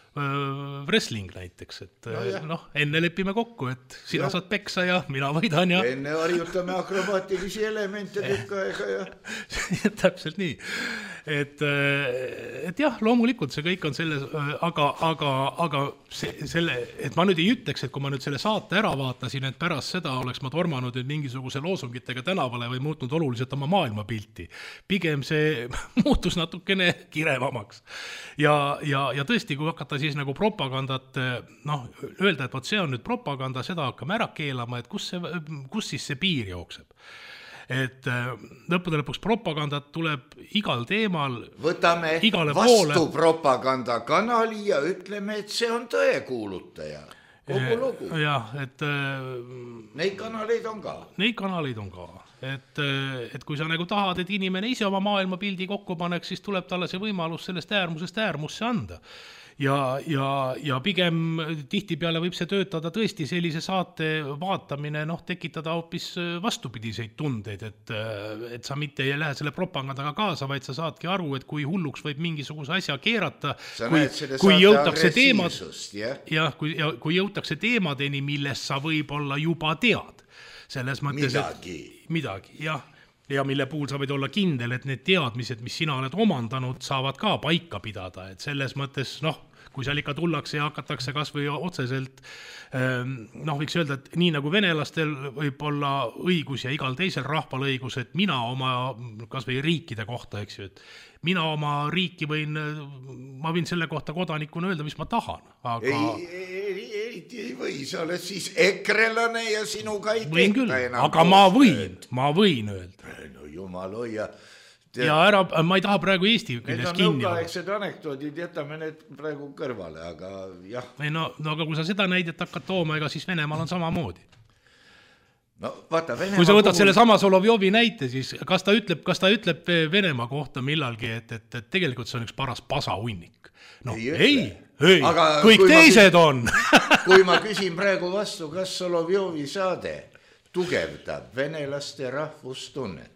äh, wrestling näiteks, et no, noh, enne lepime kokku, et sina ja. Saad peksa ja mina võidan ja enne harjutame akrobaatilisi elemente tükk aega ja täpselt nii. Et, et jah, loomulikult see kõik on selles, aga, aga, aga see, selle, et ma nüüd ei ütleks, et kui ma nüüd selle saate ära vaatasin, et pärast seda oleks ma tormanud nüüd mingisuguse loosungitega tänavale või muutnud oluliselt oma maailmapilti. Pigem see muutus natukene kirevamaks. Ja, ja, ja tõesti, kui hakata siis nagu propagandat, noh, öelda, et võt see on nüüd propaganda, seda hakkame ära keelama, et kus, see, kus siis see piir jookseb. Et lõppude lõpuks propagandat tuleb igal teemal võtame vastu poole. Propagandakanali ja ütleme, et see on tõekuulutaja. Kogu lugu. Jah, et neid kanaleid on ka. Neid kanaleid on ka. Et, et kui sa nagu tahad, et inimene ise oma maailmapildi kokku paneks, siis tuleb talle see võimalus sellest äärmusest äärmusse anda. Ja, ja, ja pigem tihtipeale võib see töötada tõesti sellise saate vaatamine, noh, tekitada hoopis vastupidiseid tundeid, et, et sa mitte ei lähe selle propagandaga kaasa, vaid sa saadki aru, et kui hulluks võib mingisuguse asja keerata, kui, kui jõutakse teemad, yeah. ja, kui, ja, kui jõutakse teemadeni, millest sa võib-olla juba tead. Selles mõttes, midagi. Et, midagi, jah. Ja mille puhul sa võid olla kindel, et need teadmised, mis sina oled omandanud, saavad ka paika pidada, et selles mõttes, noh, kui seal ikka tullakse ja hakatakse kas või otseselt, noh, võiks öelda, et nii nagu venelastel võib olla õigus ja igal teisel rahval õigus, et mina oma kas või riikide kohta, eks ju, et mina oma riiki võin, ma võin selle kohta kodanikuna öelda, mis ma tahan. Aga... Ei, eriti ei või, sa oled siis ekrelane ja sinuga ei võin küll, aga ma võin, ma võin öelda. No jumal hoia. Te... Ja ära, ma ei taha praegu Eesti külles kinni. Need on nõukaaegsed anekdoodid, jätame need praegu kõrvale, aga jah. Ei, no, no aga kui sa seda näidet hakkad tooma, ega siis Venemaal on samamoodi. No, vaata, Venemaa kui sa võtad puhul... selle sama Solovjovi näite, siis kas ta ütleb, kas ta ütleb Venemaa kohta millalgi, et, et, et tegelikult see on üks paras pasahunnik. No ei, ei, ei. Aga kõik teised küsin, on. Kui ma küsin praegu vastu, kas Solovjovi saade tugevdab venelaste rahvustunnet?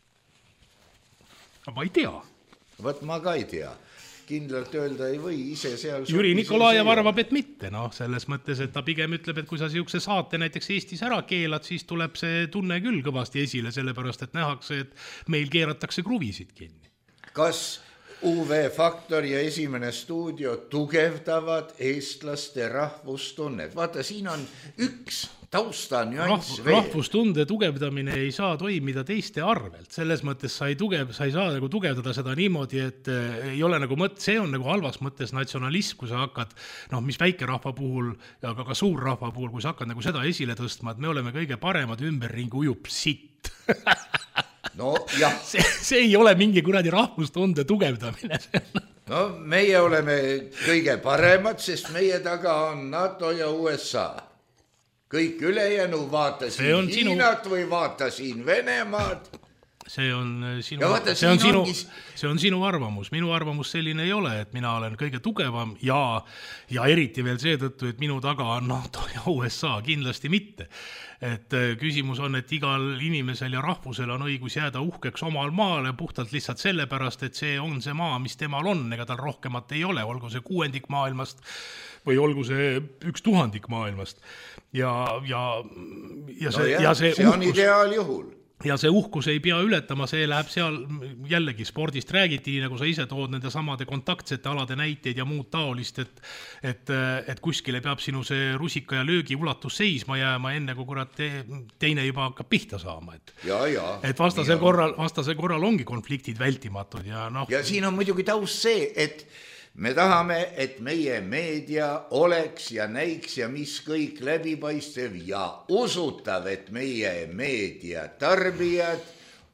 Ma ei tea. Võt ma ka ei tea. Kindlalt öelda ei või, ise seal... Jüri Nikolajev arvab, et mitte, noh, selles mõttes, et ta pigem ütleb, et kui sa siukse saate näiteks Eestis ära keelad, siis tuleb see tunne küll kõvasti esile, sellepärast, et nähakse, et meil keeratakse kruvisid kinni. Kas U V Faktor ja Esimene stuudio tugevdavad eestlaste rahvustunnet? Vaata, siin on üks tausta nüanss veel. Rahvustunde tugevdamine ei saa toimida teiste arvelt. Selles mõttes sa ei, tugev, sa ei saa nagu tugevdada seda niimoodi, et ei ole nagu mõt, see on nagu halvas mõttes natsionalism, kui sa hakkad, noh, mis väikerahva puhul ja ka, ka suurrahva puhul, kui sa hakkad nagu seda esile tõstma, et me oleme kõige paremad ümberringi ujub sitt. No jah. See, see ei ole mingi kuradi rahvustunde tugevdamine. No meie oleme kõige paremad, sest meie taga on NATO ja U S A. Kõik ülejänu vaata siin Hiinat sinu... või vaata siin Venemaad. See on sinu, vaata, see on sinu, ongi... see on sinu arvamus. Minu arvamus selline ei ole, et mina olen kõige tugevam ja, ja eriti veel seetõttu, et minu taga on NATO ja U S A, kindlasti mitte. Et küsimus on, et igal inimesel ja rahvusel on õigus jääda uhkeks omal maale puhtalt lihtsalt sellepärast, et see on see maa, mis temal on, ega tal rohkemat ei ole, olgu see kuuendik maailmast või olgu see üks tuhandik maailmast. Ja, ja, ja see, no jah, ja see, see on ideaaljuhul. Ja see uhkus ei pea ületama, see läheb seal jällegi spordist räägiti, nagu sa ise tood nende samade kontaktsete alade näiteid ja muud taolist, et, et, et kuskile peab sinu see rusika ja löögi ulatus seisma jääma enne, kui kurat te, teine juba hakkab pihta saama. Et, ja, ja, et vastasel korral, vastasel korral ongi konfliktid vältimatud. Ja, noh. Ja siin on muidugi taust see, et me tahame, et meie meedia oleks ja näiks ja mis kõik läbipaistev ja usutav, et meie meedia tarbijad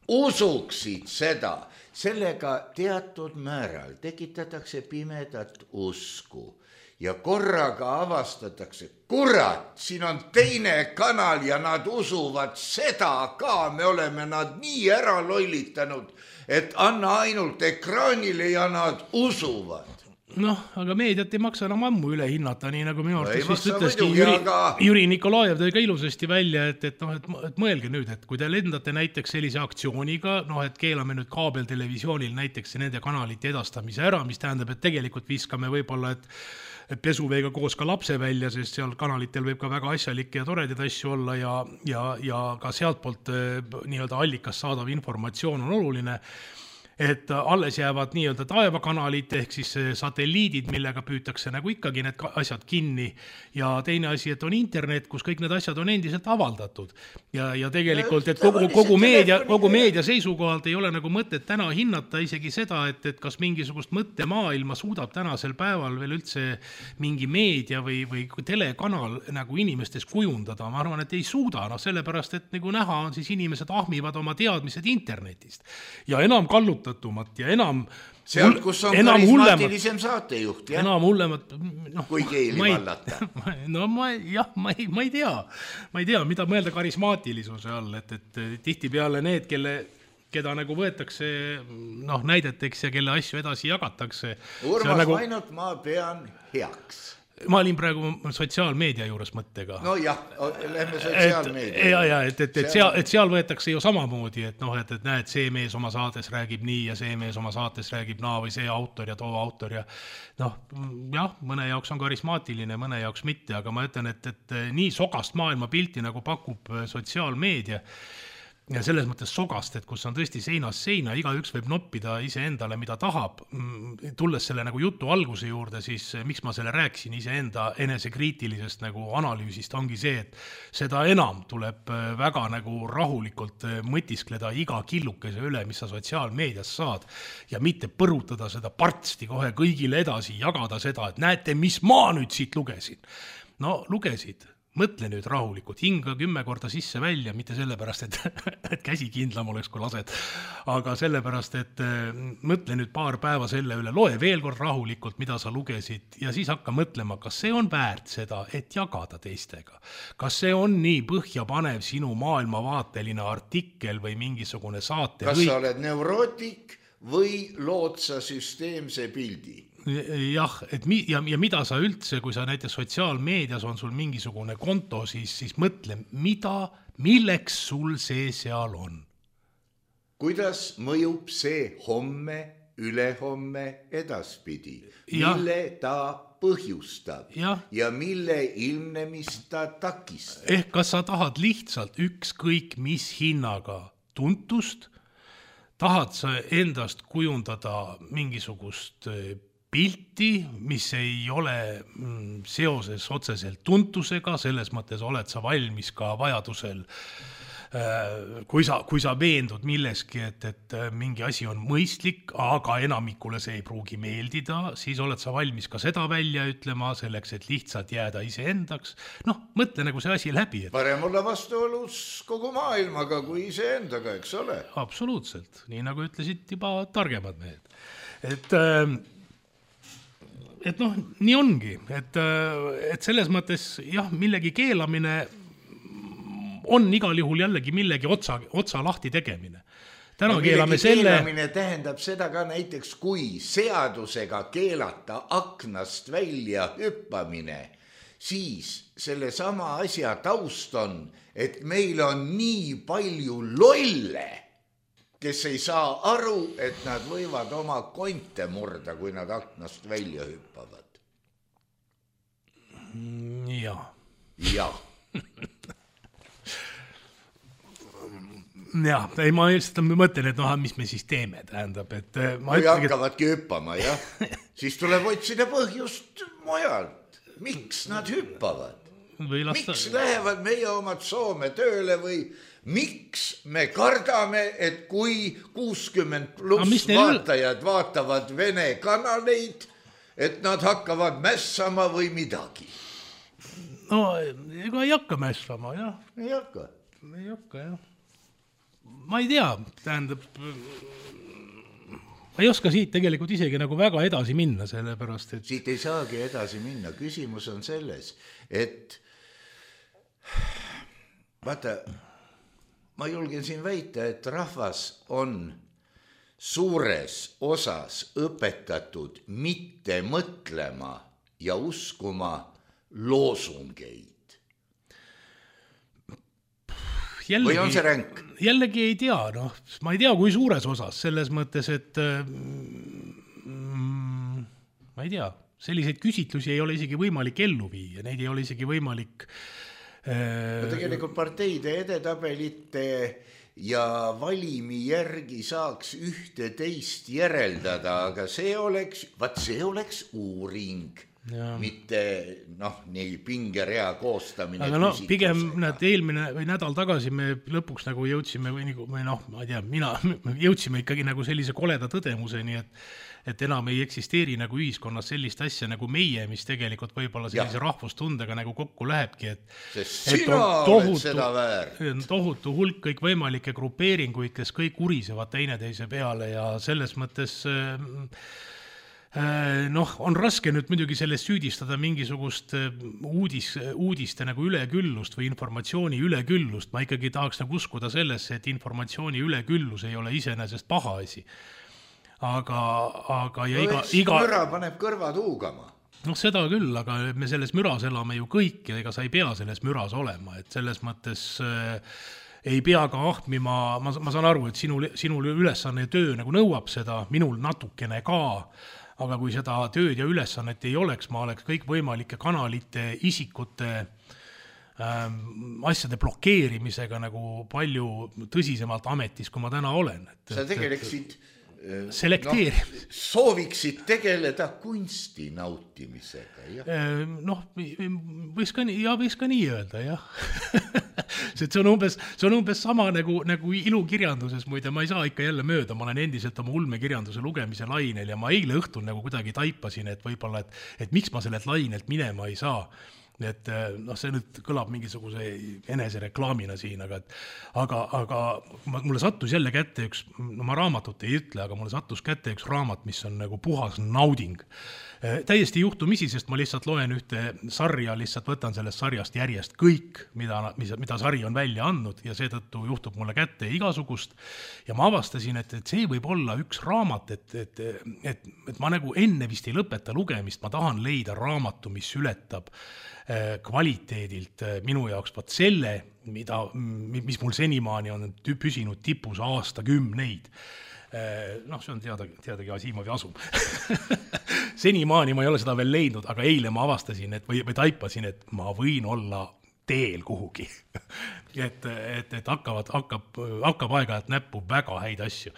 usuksid seda, sellega teatud määral tekitatakse pimedat usku ja korraga avastatakse, kurat, siin on teine kanal ja nad usuvad seda ka, me oleme nad nii ära lollitanud, et anna ainult ekraanile ja nad usuvad. Noh, aga meediat ei maksa enam ammu üle hinnata, nii nagu minu arvates vist ütleski muidugi, Jüri, aga... Jüri Nikolajev tõi ka ilusasti välja, et, et, noh, et, et mõelge nüüd, et kui te lendate näiteks sellise aktsiooniga, noh, et keelame nüüd kaabeltelevisioonil näiteks nende kanalite edastamise ära, mis tähendab, et tegelikult viskame võib-olla, et et pesuveega koos ka lapse välja, sest seal kanalitel võib ka väga asjalikke ja toredaid asju olla ja, ja, ja ka sealtpoolt nii-öelda allikas saadav informatsioon on oluline, et alles jäävad nii-öelda taevakanalid ehk siis satelliidid, millega püütakse nagu ikkagi need asjad kinni ja teine asi, et on internet, kus kõik need asjad on endiselt avaldatud ja, ja tegelikult, et kogu, kogu, meedia, kogu meedia seisukohalt ei ole nagu mõtet täna hinnata isegi seda, et, et kas mingisugust mõttemaailma suudab tänasel päeval veel üldse mingi meedia või, või telekanal nagu inimestes kujundada, ma arvan, et ei suuda, noh sellepärast, et nagu näha on, siis inimesed ahmivad oma teadmised internetist ja enam kallutab ja enam sealt, kus on karismaatilisem saatejuht, jah? Enam hullemat, noh, kui keeli vallata. No ma, jah, ma ei, ma ei tea, ma ei tea, mida mõelda karismaatilisuse all, et, et tihti peale need, kelle, keda nagu võetakse, noh, näideteks ja kelle asju edasi jagatakse. Urmas nagu... Mainot ma pean heaks. Ma olin praegu sotsiaalmeedia juures mõttega. No jah, lähme sotsiaalmeedia. Ja, ja, et, et, et, seal, et seal võetakse ju samamoodi, et noh, et, et näed, see mees oma saates räägib nii ja see mees oma saates räägib naa või see autor ja too autor ja noh, jah, mõne jaoks on karismaatiline, mõne jaoks mitte, aga ma ütlen, et, et nii sogast maailma pilti nagu pakub sotsiaalmeedia ja selles mõttes sogast, et kus on tõesti seinast seina, igaüks võib noppida iseendale, mida tahab. Tulles selle nagu jutu alguse juurde, siis miks ma selle rääksin iseenda enesekriitilisest nagu analüüsist, ongi see, et seda enam tuleb väga nagu rahulikult mõtiskleda iga killukese üle, mis sa sotsiaalmeedias saad ja mitte põrutada seda partsti kohe kõigile edasi, jagada seda, et näete, mis ma nüüd siit lugesin. No lugesid. Mõtle nüüd rahulikult, hinga kümme korda sisse välja, mitte sellepärast, et, et käsi kindlam oleks, kui lased, aga sellepärast, et mõtle nüüd paar päeva selle üle, loe veel kord rahulikult, mida sa lugesid ja siis hakka mõtlema, kas see on väärt seda, et jagada teistega. Kas see on nii põhjapanev sinu maailmavaateline artikkel või mingisugune saate? Kas või... sa oled neurootik või lood sa süsteemse pildi? Jah, et mi- ja, ja mida sa üldse, kui sa näiteks sotsiaalmeedias on sul mingisugune konto, siis, siis mõtle, mida, milleks sul see seal on? Kuidas mõjub see homme, ülehomme edaspidi? Mille ta põhjustab ja, ja mille ilmnemist ta takistab? Ehk kas sa tahad lihtsalt ükskõik mis hinnaga tuntust, tahad sa endast kujundada mingisugust pilti, mis ei ole seoses otseselt tuntusega, selles mõttes oled sa valmis ka vajadusel, kui sa, kui sa veendud milleski, et, et mingi asi on mõistlik, aga enamikule see ei pruugi meeldida, siis oled sa valmis ka seda välja ütlema selleks, et lihtsalt jääda iseendaks. Noh, mõtle nagu see asi läbi. Et... Parem olla vastuolus kogu maailmaga kui iseendaga, eks ole? Absoluutselt, nii nagu ütlesid juba targemad mehed. Et... Äh, et noh, nii ongi, et, et selles mõttes jah, millegi keelamine on igal juhul jällegi millegi otsa, otsa lahti tegemine. Täna no, keelame selle... Keelamine tähendab seda ka näiteks, kui seadusega keelata aknast välja hüppamine, siis selle sama asja taust on, et meil on nii palju lolle, kes ei saa aru, et nad võivad oma konte murda, kui nad aknast välja hüppavad. Ja. Ja. ja, ei ma lihtsalt mõtlen, et noh, mis me siis teeme, tähendab, et ma kui ütlegi, hakkavadki hüppama, jah, siis tuleb otsida põhjust mujalt. Miks nad hüppavad? Lasta... Miks lähevad meie omad Soome tööle või miks me kardame, et kui kuuskümmend pluss vaatajad vaatavad Vene kanaleid, et nad hakkavad mässama või midagi? No, ega ei hakka mässama, jah. Ei hakka? Ei hakka, jah. ma ei tea, tähendab, ma ei oska siit tegelikult isegi nagu väga edasi minna, sellepärast, et siit ei saagi edasi minna, küsimus on selles, et vaata, ma julgen siin väita, et rahvas on suures osas õpetatud mitte mõtlema ja uskuma loosungeid. Jällegi, või on see ränk? Jällegi ei tea, noh, ma ei tea, kui suures osas, selles mõttes, et mm, ma ei tea, selliseid küsitlusi ei ole isegi võimalik ellu viia, neid ei ole isegi võimalik äh... no tegelikult parteide edetabelite ja valimi järgi saaks ühte teist järeldada, aga see oleks, vaat see oleks uuring. Ja. Mitte noh, nii pingerea koostamine. Aga no, pigem näed, eelmine või nädal tagasi me lõpuks nagu jõudsime või, nagu, või noh, ma ei tea, mina jõudsime ikkagi nagu sellise koleda tõdemuseni, et, et enam ei eksisteeri nagu ühiskonnas sellist asja nagu meie, mis tegelikult võib-olla sellise ja. rahvustundega nagu kokku lähebki, et, et on tohutu, tohutu hulk kõik võimalikke grupeeringuid, kes kõik urisevad teineteise peale ja selles mõttes noh, on raske nüüd muidugi sellest süüdistada mingisugust uudis, uudiste nagu üleküllust või informatsiooni üleküllust. Ma ikkagi tahaks nagu uskuda sellesse, et informatsiooni üleküllus ei ole iseenesest paha asi. Aga, aga ja iga, iga... müra paneb kõrvad huugama. noh, seda küll, aga me selles müras elame ju kõik ja ega sa ei pea selles müras olema, et selles mõttes äh, ei pea ka ahmima, ma, ma saan aru, et sinul, sinul ülesanne töö nagu nõuab seda, minul natukene ka, aga kui seda tööd ja ülesannet ei oleks, ma oleks kõik võimalike kanalite, isikute ähm, asjade blokeerimisega nagu palju tõsisemalt ametis, kui ma täna olen. Et, sa tegeleksid selekteerimisega. No, sooviksid tegeleda kunsti nautimisega, jah? Noh, võis ka nii, ja võis ka nii öelda, jah. See on umbes, see on umbes sama nagu, nagu ilukirjanduses, muide, ma ei saa ikka jälle mööda, ma olen endiselt oma ulmekirjanduse lugemise lainel ja ma eile õhtul nagu kuidagi taipasin, et võib-olla, et, et miks ma sellelt lainelt minema ei saa. Et noh, see nüüd kõlab mingisuguse enesereklaamina siin, aga, aga, aga mulle sattus jälle kätte üks, no ma raamatut ei ütle, aga mulle sattus kätte üks raamat, mis on nagu puhas nauding. Täiesti juhtumisi, sest ma lihtsalt loen ühte sarja, lihtsalt võtan sellest sarjast järjest kõik, mida, mida sari on välja andnud ja seetõttu juhtub mulle kätte igasugust ja ma avastasin, et, et see võib olla üks raamat, et, et, et, et ma nagu enne vist ei lõpeta lugemist, ma tahan leida raamatu, mis ületab kvaliteedilt minu jaoks vaat selle, mida, mis mul senimaani on püsinud tipus aastakümneid. Noh, see on teada, teadagi Asimovi asum. Senimaani ma ei ole seda veel leidnud, aga eile ma avastasin, et, või, või taipasin, et ma võin olla teel kuhugi. et, et, et hakkavad, hakkab, hakkab aega-ajalt näppu väga häid asju.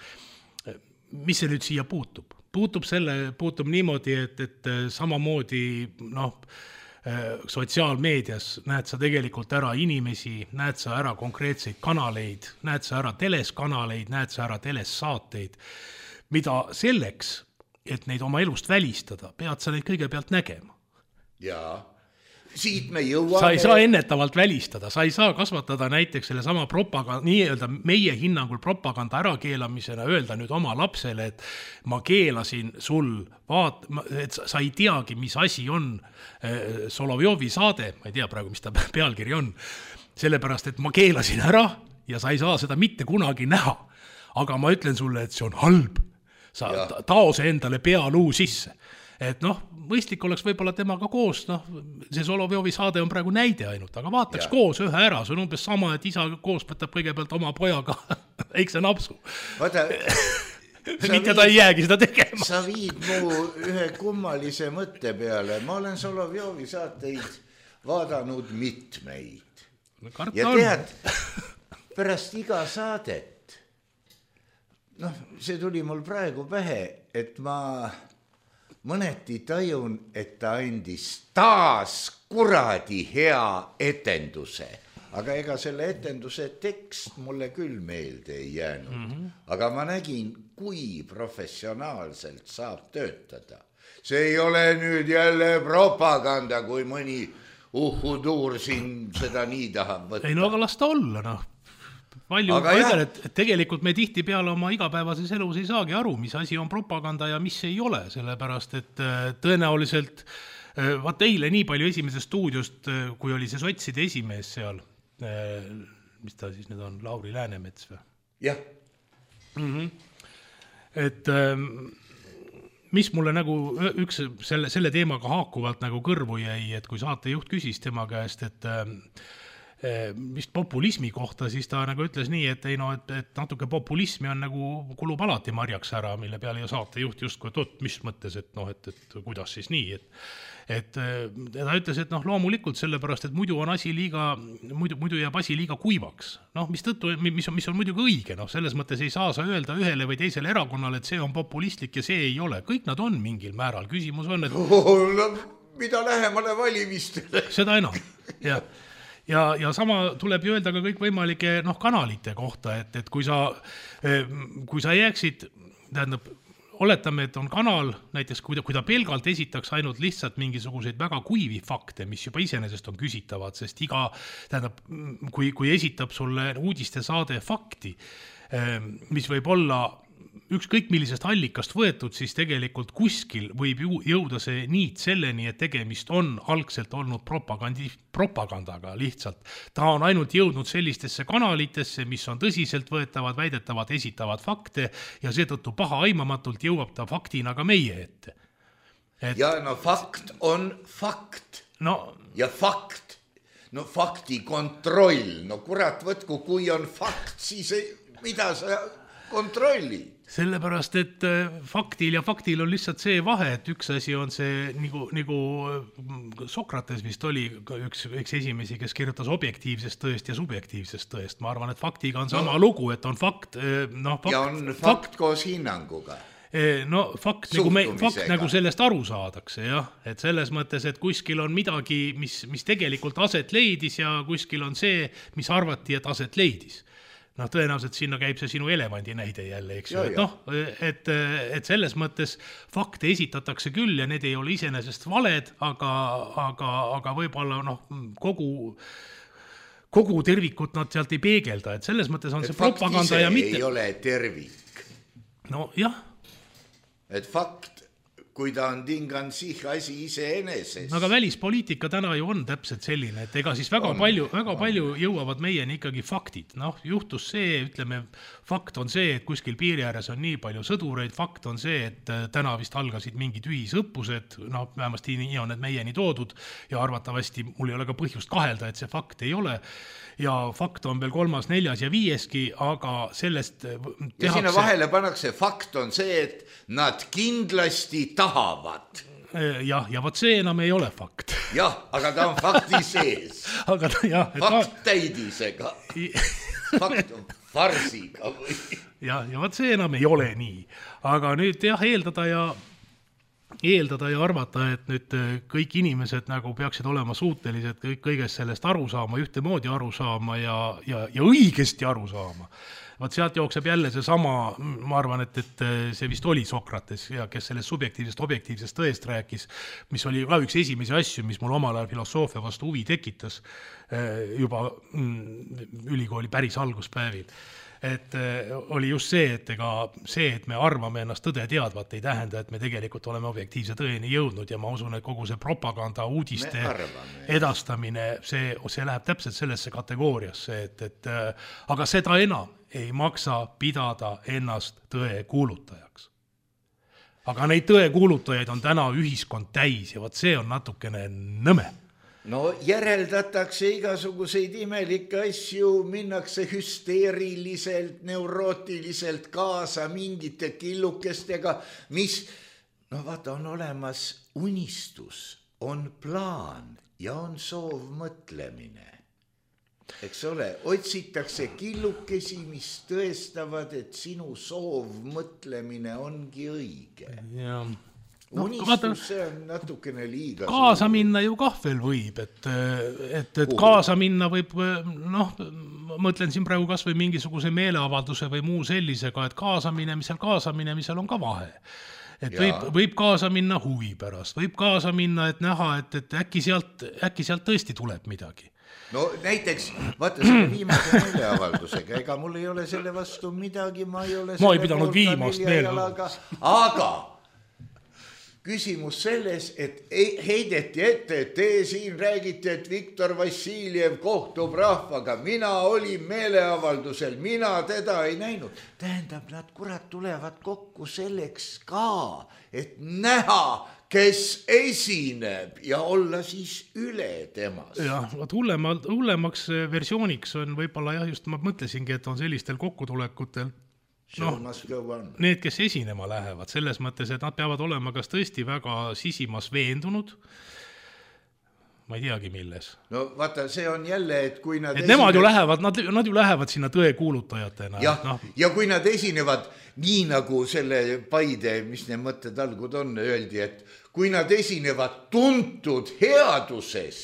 Mis see nüüd siia puutub? Puutub selle, puutub niimoodi, et, et samamoodi, noh, sotsiaalmeedias näed sa tegelikult ära inimesi, näed sa ära konkreetseid kanaleid, näed sa ära teleskanaleid, näed sa ära telessaateid, mida selleks, et neid oma elust välistada, pead sa neid kõigepealt nägema. Jaa. Siit me jõuame... Sa ei saa ennetavalt välistada, sa ei saa kasvatada näiteks selle sama propaganda, nii-öelda meie hinnangul propaganda ärakeelamisena, öelda nüüd oma lapsele, et ma keelasin sul, vaat, et sa ei teagi, mis asi on Solovjovi saade, ma ei tea praegu, mis ta pealkiri on, sellepärast, et ma keelasin ära ja sa ei saa seda mitte kunagi näha. Aga ma ütlen sulle, et see on halb. Sa ja. tao see endale pealuu sisse. Et noh, mõistlik oleks võib-olla temaga koos, noh, see Solovjovi saade on praegu näide ainult, aga vaataks ja. koos ühe ära, see on umbes sama, et isa koos võtab kõigepealt oma pojaga väikse napsu. Vaata, mitte ta ei jäägi seda tegema. Sa viid mu ühe kummalise mõtte peale, ma olen Solovjovi saateid vaadanud mitmeid. Ja tead, pärast iga saadet, noh, see tuli mul praegu pähe, et ma... mõneti tajun, et ta andis taas kuradi hea etenduse. Aga ega selle etenduse tekst mulle küll meelde ei jäänud. Mm-hmm. Aga ma nägin, kui professionaalselt saab töötada. See ei ole nüüd jälle propaganda, kui mõni uhutuur siin seda nii tahab võtta. Ei no, aga las ta olla, noh. palju, ma ütlen, et, et tegelikult me tihti peale oma igapäevases elus ei saagi aru, mis asi on propaganda ja mis ei ole, sellepärast, et tõenäoliselt vaat eile nii palju esimesest stuudiost, kui oli see sotside esimees seal, mis ta siis nüüd on, Lauri Läänemets või? Jah. Mm-hmm. Et mis mulle nagu üks selle, selle teemaga haakuvalt nagu kõrvu jäi, et kui saatejuht küsis tema käest, et vist populismi kohta, siis ta nagu ütles nii, et ei no, et, et natuke populismi on nagu kulub alati marjaks ära, mille peale ja saatejuht justkui, et oot, mis mõttes, et noh, et, et kuidas siis nii, et et ta ütles, et noh, loomulikult sellepärast, et muidu on asi liiga, muidu, muidu jääb asi liiga kuivaks. Noh, mis tõttu, mis on, mis on muidugi õige, noh, selles mõttes ei saa sa öelda ühele või teisele erakonnale, et see on populistlik ja see ei ole. Kõik nad on mingil määral. Küsimus on, et oh, mida lähemale valimistele. Seda enam, jah. Ja, ja sama tuleb ju öelda ka kõik võimalike noh, kanalite kohta, et, et kui sa, kui sa jääksid, tähendab, oletame, et on kanal, näiteks kui ta, kui ta pelgalt esitaks ainult lihtsalt mingisuguseid väga kuivi fakte, mis juba iseenesest on küsitavad, sest iga, tähendab, kui, kui esitab sulle uudiste saade fakti, mis võib olla ükskõik millisest allikast võetud, siis tegelikult kuskil võib jõuda see niit selleni, et tegemist on algselt olnud propagandi, propagandaga lihtsalt. Ta on ainult jõudnud sellistesse kanalitesse, mis on tõsiselt võetavad, väidetavad, esitavad fakte ja seetõttu paha aimamatult jõuab ta faktina ka meie ette. Et... Ja no fakt on fakt. No... Ja fakt, no fakti kontroll. No kurat võtku, kui on fakt, siis ei, mida sa kontrolli? Sellepärast, et faktil ja faktil on lihtsalt see vahe, et üks asi on see, nagu, nagu Sokrates vist oli üks, üks esimesi, kes kirjutas objektiivsest tõest ja subjektiivsest tõest. Ma arvan, et faktiga on sama no, lugu, et on fakt... No, fakt ja on fakt, fakt koos hinnanguga. No fakt, nagu, me, fakt nagu sellest aru saadakse, jah. Et selles mõttes, et kuskil on midagi, mis, mis tegelikult aset leidis ja kuskil on see, mis arvati, et aset leidis. Noh, tõenäoliselt sinna käib see sinu elevandi näide jälle, eks ju. Et, noh, et, et selles mõttes fakte esitatakse küll ja need ei ole iseenesest valed, aga, aga, aga võib-olla noh, kogu, kogu tervikut nad sealt ei peegelda. Et selles mõttes on et see propaganda ja mitte... ei ole tervik. No jah. Et fakt, kui ta on tingan sih asi ise eneses. Aga välispoliitika täna ju on täpselt selline, et ega siis väga on, palju, väga on. palju jõuavad meieni ikkagi faktid. Noh, juhtus see, ütleme, fakt on see, et kuskil piiri ääres on nii palju sõdureid, fakt on see, et täna vist algasid mingid ühisõppused, noh, vähemasti nii on need meieni toodud ja arvatavasti mul ei ole ka põhjust kahelda, et see fakt ei ole. Ja fakt on veel kolmas, neljas ja viieski, aga sellest tehakse... Ja sinna vahele pannakse fakt on see, et nad kindlasti tahavad. Jah, ja võt see enam ei ole fakt. Jah, aga ta on fakti sees. Aga ta, jah, fakt ta... täidisega. Fakt on farsiga. Või... Ja, ja võt see enam ei ole nii. Aga nüüd jah, eeldada ja... eeldada ja arvata, et nüüd kõik inimesed nagu peaksid olema suutelised kõik, kõigest sellest aru saama, ühtemoodi aru saama ja, ja, ja õigesti aru saama. Vaat sealt jookseb jälle see sama, ma arvan, et, et see vist oli Sokrates, ja kes sellest subjektiivsest, objektiivsest tõest rääkis, mis oli ka üks esimesi asju, mis mul omal ajal filosoofia vastu huvi tekitas juba ülikooli päris alguspäevil. Et oli just see, et ega see, et me arvame ennast tõde teadvat, ei tähenda, et me tegelikult oleme objektiivse tõeni jõudnud ja ma usun, et kogu see propaganda, uudiste edastamine, see, see läheb täpselt sellesse kategooriasse, et, et aga seda enam ei maksa pidada ennast tõe kuulutajaks. Aga neid tõe kuulutajaid on täna ühiskond täis ja võt see on natukene nõme. No järeldatakse igasuguseid imelikke asju, minnakse hüsteeriliselt, neurootiliselt kaasa mingite killukestega, mis, no vaata, on olemas unistus, on plaan ja on soov mõtlemine. Eks ole, otsitakse killukesi, mis tõestavad, et sinu soov mõtlemine ongi õige. Jah. No, unistus, see on natukene liiga. Kaasa minna ju kah veel võib, et, et, et kaasa minna võib, noh, mõtlen siin praegu kas või mingisuguse meeleavalduse või muu sellisega, et kaasa minemisel, kaasa minemisel on ka vahe. Et võib, võib kaasa minna huvi pärast, võib kaasa minna, et näha, et, et äkki sealt, äkki sealt tõesti tuleb midagi. no näiteks, vaata selle viimase meeleavaldusega, ega mul ei ole selle vastu midagi, ma ei ole ma ei pidanud viimast meeleavaldust. Aga küsimus selles, et heideti ette, et te siin räägite, et Viktor Vassiljev kohtub rahvaga. Mina olin meeleavaldusel, mina teda ei näinud. Tähendab, nad kurat tulevad kokku selleks ka, et näha, kes esineb ja olla siis üle temast. Jah, hullemalt, hullemaks versiooniks on võib-olla jah, just ma mõtlesingi, et on sellistel kokkutulekutel no, need, kes esinema lähevad, selles mõttes, et nad peavad olema kas tõesti väga sisimas veendunud, ma ei teagi milles. No vaata, see on jälle, et kui nad et esinevad... nemad ju lähevad, nad, nad ju lähevad sinna tõe kuulutajatena. Ja, no. ja kui nad esinevad nii nagu selle Paide, mis need mõttetalgud on, öeldi, et kui nad esinevad tuntud headuses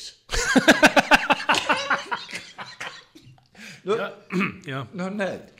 no, ja, ja. no näed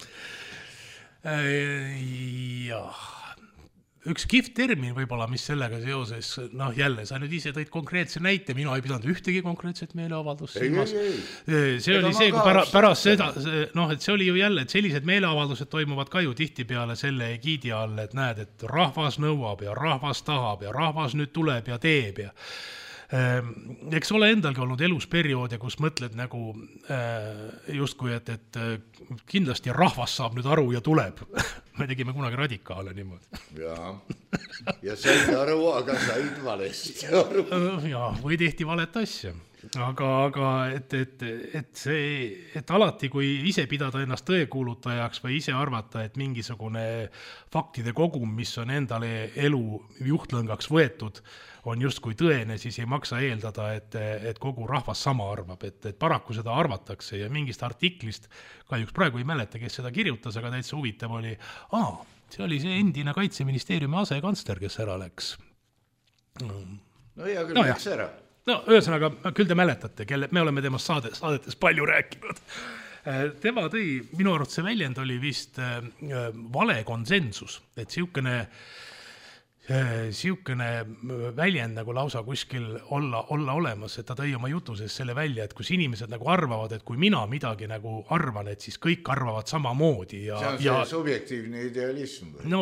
jah, üks kihvt termin võib-olla, mis sellega seoses, noh jälle, sa nüüd ise tõid konkreetse näite, mina ei pidanud ühtegi konkreetset meeleavaldust silmas. See oli see, kui pära, pärast seda, noh, et see oli ju jälle, et sellised meeleavaldused toimuvad ka ju tihtipeale selle egiidi all, et näed, et rahvas nõuab ja rahvas tahab ja rahvas nüüd tuleb ja teeb ja eks ole endalgi olnud elus perioode, kus mõtled nagu justkui, et, et kindlasti rahvas saab nüüd aru ja tuleb. Me tegime kunagi radikaale niimoodi. Ja, ja said aru, aga said valesti aru. Ja, või tehti valet asja. Aga, aga et, et, et, see, et alati, kui ise pidada ennast tõekuulutajaks või ise arvata, et mingisugune faktide kogum, mis on endale elu juhtlõngaks võetud, on justkui tõene, siis ei maksa eeldada, et, et kogu rahvas sama arvab, et, et paraku seda arvatakse ja mingist artiklist, kahjuks praegu ei mäleta, kes seda kirjutas, aga täitsa huvitav oli, aa, see oli see endine Kaitseministeeriumi asekantsler, kes ära läks. No hea küll no, läks ära. No ühesõnaga, küll te mäletate, kelle, me oleme temast saade, saadetes palju rääkinud. Tema tõi, minu arvates see väljend oli vist äh, vale konsensus, et siukene siukene väljend nagu lausa kuskil olla, olla olemas, et ta tõi oma jutuses selle välja, et kus inimesed nagu arvavad, et kui mina midagi nagu arvan, et siis kõik arvavad samamoodi. Ja, see on see ja, subjektiivne idealism. No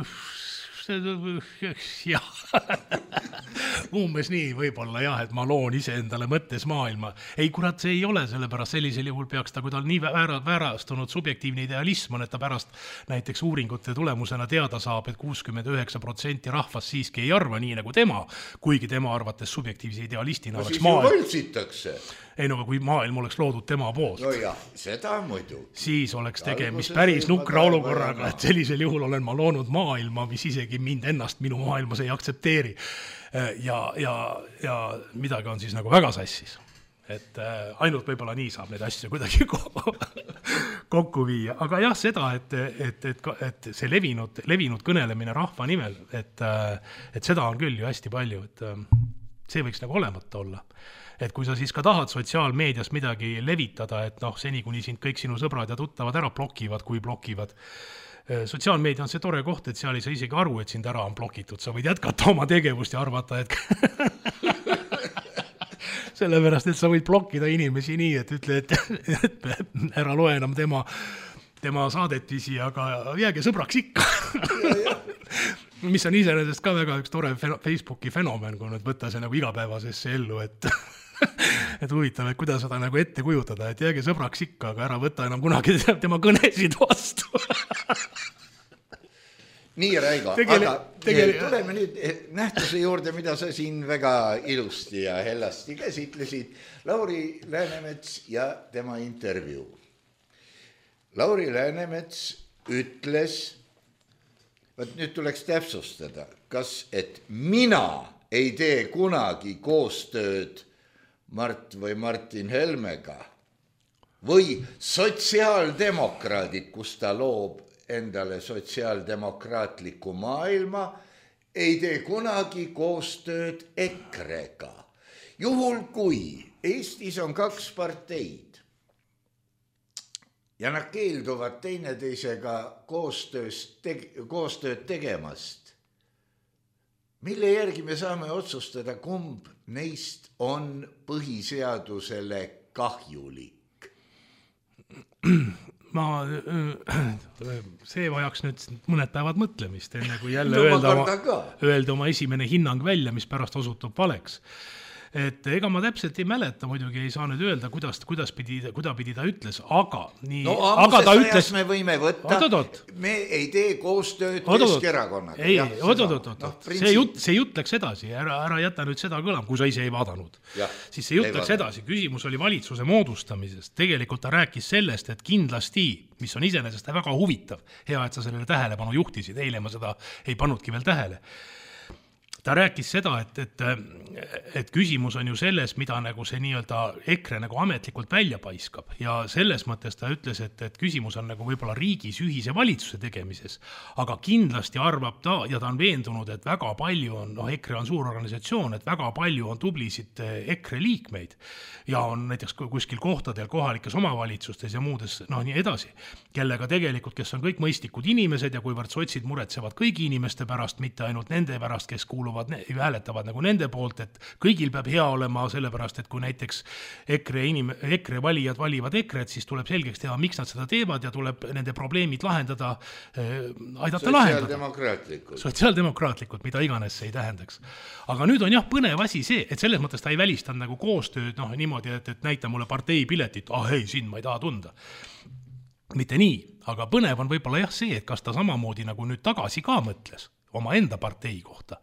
jah, umbes nii võib-olla jah, et ma loon ise endale mõttes maailma. Ei, kurat, see ei ole, sellepärast sellisel juhul peaks ta, kui tal nii väära, väärastunud subjektiivne idealism on, et ta pärast näiteks uuringute tulemusena teada saab, et kuuskümmend üheksa protsenti rahvast siiski ei arva nii nagu tema, kuigi tema arvates subjektiivse idealistina no, oleks siis maailm. ju võltsitakse. Ei no, kui maailm oleks loodud tema poolt. No jah, seda muidu. Siis oleks tegemist päris nukra olukorraga, et sellisel juhul olen ma loonud maailma, mis isegi mind ennast minu maailmas ei aktsepteeri. Ja, ja, ja midagi on siis nagu väga sassis. Et ainult võib-olla nii saab neid asju kuidagi kokku viia. Aga jah, seda, et, et, et, et see levinud, levinud kõnelemine rahva nimel, et, et seda on küll ju hästi palju, et see võiks nagu olemata olla. Et kui sa siis ka tahad sotsiaalmeedias midagi levitada, et noh, seni kuni sind kõik sinu sõbrad ja tuttavad ära blokivad, kui blokivad. Sotsiaalmeedia on see tore koht, et seal ei saa isegi aru, et sind ära on blokitud. Sa võid jätkata oma tegevust ja arvata, et sellepärast, et sa võid blokida inimesi nii, et ütle, et, et ära loe enam tema, tema saadetisi, aga jääge sõbraks ikka. Mis on iseenesest ka väga üks tore Facebooki fenomen, kui nüüd võtta see nagu igapäevasesse ellu, et et huvitav, et kuidas seda nagu ette kujutada, et jääge sõbraks ikka, aga ära võta enam kunagi tema kõnesid vastu. Nii, Raigo, tegele, aga tegele, tuleme nüüd nähtuse juurde, mida sa siin väga ilusti ja hellasti käsitlesid. Lauri Läänemets ja tema intervjuu. Lauri Läänemets ütles, võt nüüd tuleks täpsustada, kas et mina ei tee kunagi koostööd Mart või Martin Helmega või sotsiaaldemokraadid, kus ta loob endale sotsiaaldemokraatliku maailma, ei tee kunagi koostööd EKRE-ga. Juhul kui Eestis on kaks parteid ja nad keelduvad teineteisega te- koostööd tegemast, mille järgi me saame otsustada, kumb neist on põhiseadusele kahjulik? Ma, see vajaks nüüd mõned päevad mõtlemist, enne kui jälle no, öelda, oma, öelda oma esimene hinnang välja, mis pärast osutub valeks. Et ega ma täpselt ei mäleta, muidugi ei saa nüüd öelda, kuidas, kuidas pidi, kuidas pidi ta ütles, aga nii, no aga ta ütles, me võime võtta, oot, oot, me ei tee koostööd Keskerakonnaga. Ei, oot, oot, oot, no, see jutt, see jutt läks edasi, ära, ära jäta nüüd seda kõlam, kui sa ise ei vaadanud. Ja, siis see jutt läks edasi, küsimus oli valitsuse moodustamisest, tegelikult ta rääkis sellest, et kindlasti, mis on iseenesest väga huvitav, hea, et sa sellele tähelepanu juhtisid, eile ma seda ei pannudki veel tähele. Ta rääkis seda, et, et, et küsimus on ju selles, mida nagu see nii-öelda EKRE nagu ametlikult välja paiskab ja selles mõttes ta ütles, et, et küsimus on nagu võib-olla riigis ühise valitsuse tegemises, aga kindlasti arvab ta ja ta on veendunud, et väga palju on, noh EKRE on suur organisatsioon, et väga palju on tublisid EKRE liikmeid ja on näiteks kuskil kohtadel kohalikes omavalitsustes ja muudes, noh nii edasi, kellega tegelikult, kes on kõik mõistlikud inimesed ja kuivõrd sotsid muretsevad kõigi inimeste pärast, mitte ainult nende pärast, kes kuuluvad hääletavad nagu nende poolt, et kõigil peab hea olema sellepärast, et kui näiteks EKRE, inim, EKRE valijad valivad EKRE-t, siis tuleb selgeks teha, miks nad seda teevad ja tuleb nende probleemid lahendada, aidata lahendada. Sotsiaaldemokraatlikult. Sotsiaaldemokraatlikult, mida iganes see ei tähendaks. Aga nüüd on jah põnev asi see, et selles mõttes ta ei välistanud nagu koostööd noh, niimoodi, et, et näita mulle parteipiletit, ah ei, siin ma ei taha tunda. Mitte nii, aga põnev on võib-olla jah see, et kas ta samamoodi nagu nüüd tagasi ka mõtles oma enda partei kohta.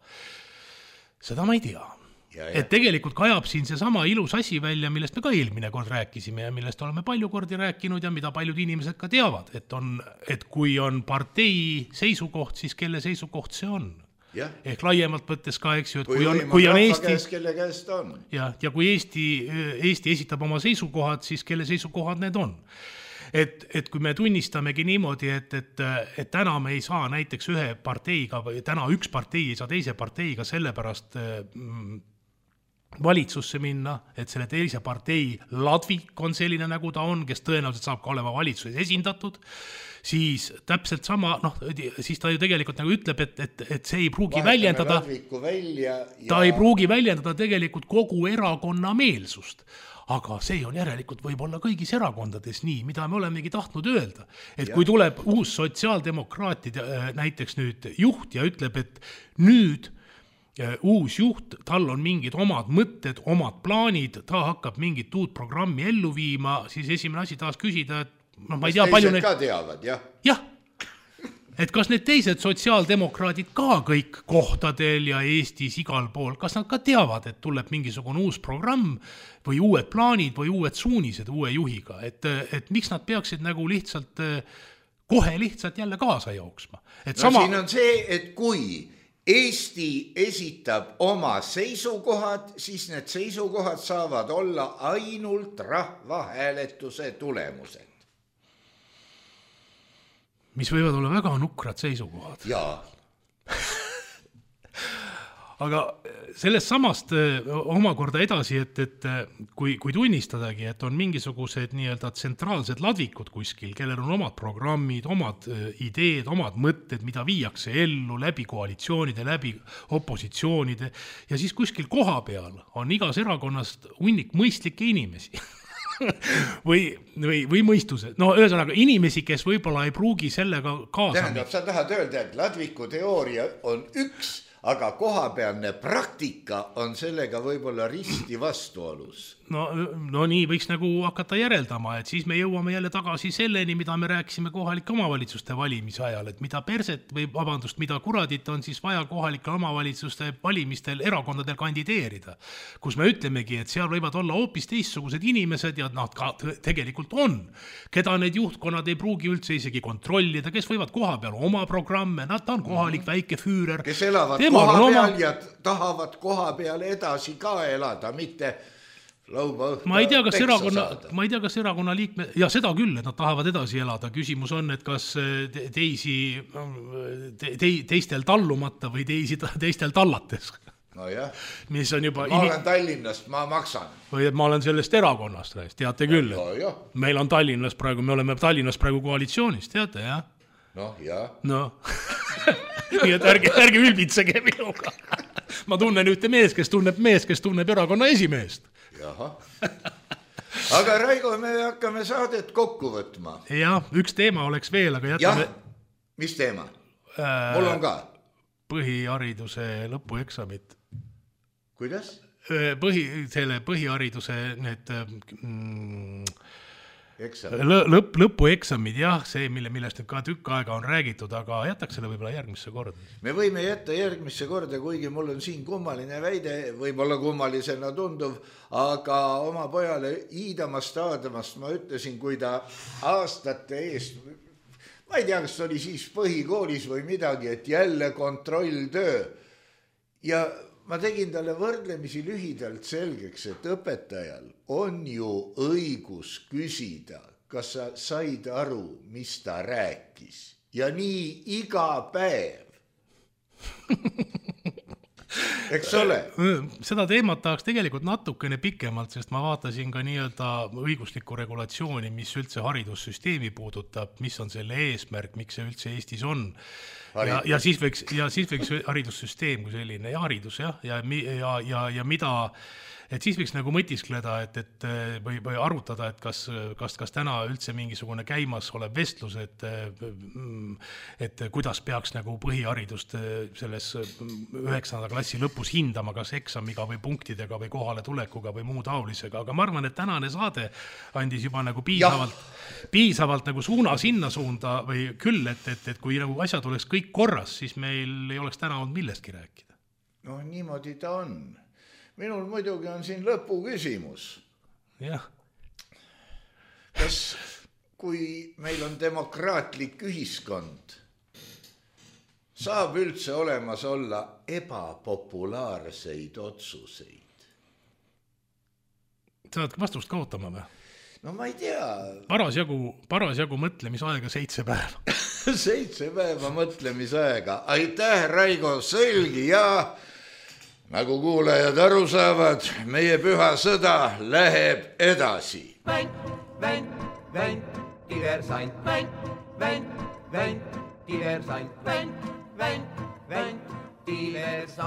Seda ma ei tea. Ja, ja. Et tegelikult kajab siin see sama ilus asi välja, millest me ka eelmine kord rääkisime ja millest oleme palju kordi rääkinud ja mida paljud inimesed ka teavad, et, on, et kui on partei seisukoht, siis kelle seisukoht see on. Ja. Ehk laiemalt võttes ka, eks ju, et kui, kui on, kui on Eesti, käes, kelle käest on. Ja, ja kui Eesti, Eesti esitab oma seisukohad, siis kelle seisukohad need on. Et, et kui me tunnistamegi niimoodi, et, et, et täna me ei saa näiteks ühe parteiga või täna üks partei ei saa teise parteiga sellepärast mm, valitsusse minna, et selle teise partei ladvik on selline, nagu ta on, kes tõenäoliselt saab ka olema valitsuses esindatud, siis täpselt sama, noh, siis ta ju tegelikult nagu ütleb, et, et, et see ei pruugi Vahetame väljendada, ja... ta ei pruugi väljendada tegelikult kogu erakonna meelsust. Aga see on järelikult võib-olla kõigis erakondades nii, mida me olemegi tahtnud öelda. Et ja. Kui tuleb uus sotsiaaldemokraatid näiteks nüüd juht ja ütleb, et nüüd uus juht, tal on mingid omad mõtted, omad plaanid, ta hakkab mingit uut programmi ellu viima, siis esimene asi taas küsida, et no, ma ei tea, palju need... ka teavad, jah. Jah. Et kas need teised sotsiaaldemokraadid ka kõik kohtadel ja Eestis igal pool, kas nad ka teavad, et tuleb mingisugune uus programm või uued plaanid või uued suunised uue juhiga, et, et miks nad peaksid nagu lihtsalt, kohe lihtsalt jälle kaasa jooksma. Et no sama... siin on see, et kui Eesti esitab oma seisukohad, siis need seisukohad saavad olla ainult rahvahääletuse tulemused. Mis võivad olla väga nukrad seisukohad. Jaa. Aga sellest samast omakorda edasi, et, et kui, kui tunnistadagi, et on mingisugused nii-öelda tsentraalsed ladvikud kuskil, kellel on omad programmid, omad ideed, omad mõtted, mida viiakse ellu läbi koalitsioonide, läbi opositsioonide ja siis kuskil koha peal on igas erakonnast hunnik mõistlikke inimesi. või, või, või mõistused. No ühesõnaga inimesi, kes võib-olla ei pruugi sellega kaasa. Tähendab, sa tahad öelda, et ladviku teooria on üks, aga kohapealne praktika on sellega võib-olla risti vastuolus. No, no nii võiks nagu hakata järeldama, et siis me jõuame jälle tagasi selleni, mida me rääkisime kohalike omavalitsuste valimise ajal, et mida perset või vabandust, mida kuradit on siis vaja kohalike omavalitsuste valimistel erakondadel kandideerida, kus me ütlemegi, et seal võivad olla hoopis teistsugused inimesed ja nad ka tegelikult on, keda need juhtkonnad ei pruugi üldse isegi kontrollida, kes võivad koha peal oma programme, nad on kohalik väike füürer, kes elavad koha peal oma... ja tahavad koha peal edasi ka elada, mitte ma ei tea, kas erakonna, ma ei tea, kas erakonna liikme, ja seda küll, et nad tahavad edasi elada. Küsimus on, et kas teisi, te, teistel tallumata või teisi, teistel tallates. No jah. Mis on juba... Ma olen Tallinnast, ma maksan. Või et ma olen sellest erakonnast, teate küll. No, jah. Meil on Tallinnas praegu, me oleme Tallinnas praegu koalitsioonis, teate, jah? Noh, jah. No. Nii et ärge, ärge ülbitsege minuga. Ma tunnen ühte mees, kes tunneb mees, kes tunneb erakonna esimeest. Jaha. aga Raigo, me hakkame saadet kokku võtma. Jah, üks teema oleks veel, aga jätame... Jah, mis teema? Äh, Mul on ka. Põhihariduse lõpueksamid. Kuidas? Põhi, selle põhihariduse need mm, Eksam. lõpp, lõpueksamid, jah, see, mille, millest nüüd ka tükk aega on räägitud, aga jätaks selle võib-olla järgmisse korda. Me võime jätta järgmisse korda, kuigi mul on siin kummaline väide, võib-olla kummalisena tunduv, aga oma pojale Iidamast Aadamast ma ütlesin, kui ta aastate eest, ma ei tea, kas oli siis põhikoolis või midagi, et jälle kontrolltöö ja ma tegin talle võrdlemisi lühidalt selgeks, et õpetajal on ju õigus küsida, kas sa said aru, mis ta rääkis. Ja nii iga päev. Eks ole? Seda teemat tahaks tegelikult natukene pikemalt, sest ma vaatasin ka nii-öelda õiguslikku regulatsiooni, mis üldse haridussüsteemi puudutab, mis on selle eesmärk, miks see üldse Eestis on. Ja, ja, siis võiks, ja siis võiks haridussüsteem kui selline ja haridus jah, ja, ja, ja, ja mida, et siis võiks nagu mõtiskleda, et, et või, või arutada, et kas, kas, kas täna üldse mingisugune käimas olev vestlus, et, et kuidas peaks nagu põhiharidust selles üheksanda klassi lõpus hindama, kas eksamiga või punktidega või kohale tulekuga või muu taolisega, aga ma arvan, et tänane saade andis juba nagu piisavalt, piisavalt nagu suuna sinna suunda või küll, et, et, et kui nagu asjad oleks kõik korras, siis meil ei oleks täna olnud millestki rääkida. No niimoodi ta on. Minul muidugi on siin lõpu küsimus. Jah. Kas kui meil on demokraatlik ühiskond, saab üldse olemas olla ebapopulaarseid otsuseid? Sa oled vastust kaotama või? No ma ei tea. Parasjagu, parasjagu mõtlemisaega seitse päeva. seitse päeva mõtlemisaega. Aitäh, Raigo, selgi ja... Nagu kuulajad aru saavad, meie püha sõda läheb edasi. Vänt, vänt, vänt, diversant, vänt, vänt, vänt, diversant, vänt, vänt, vänt, diversant.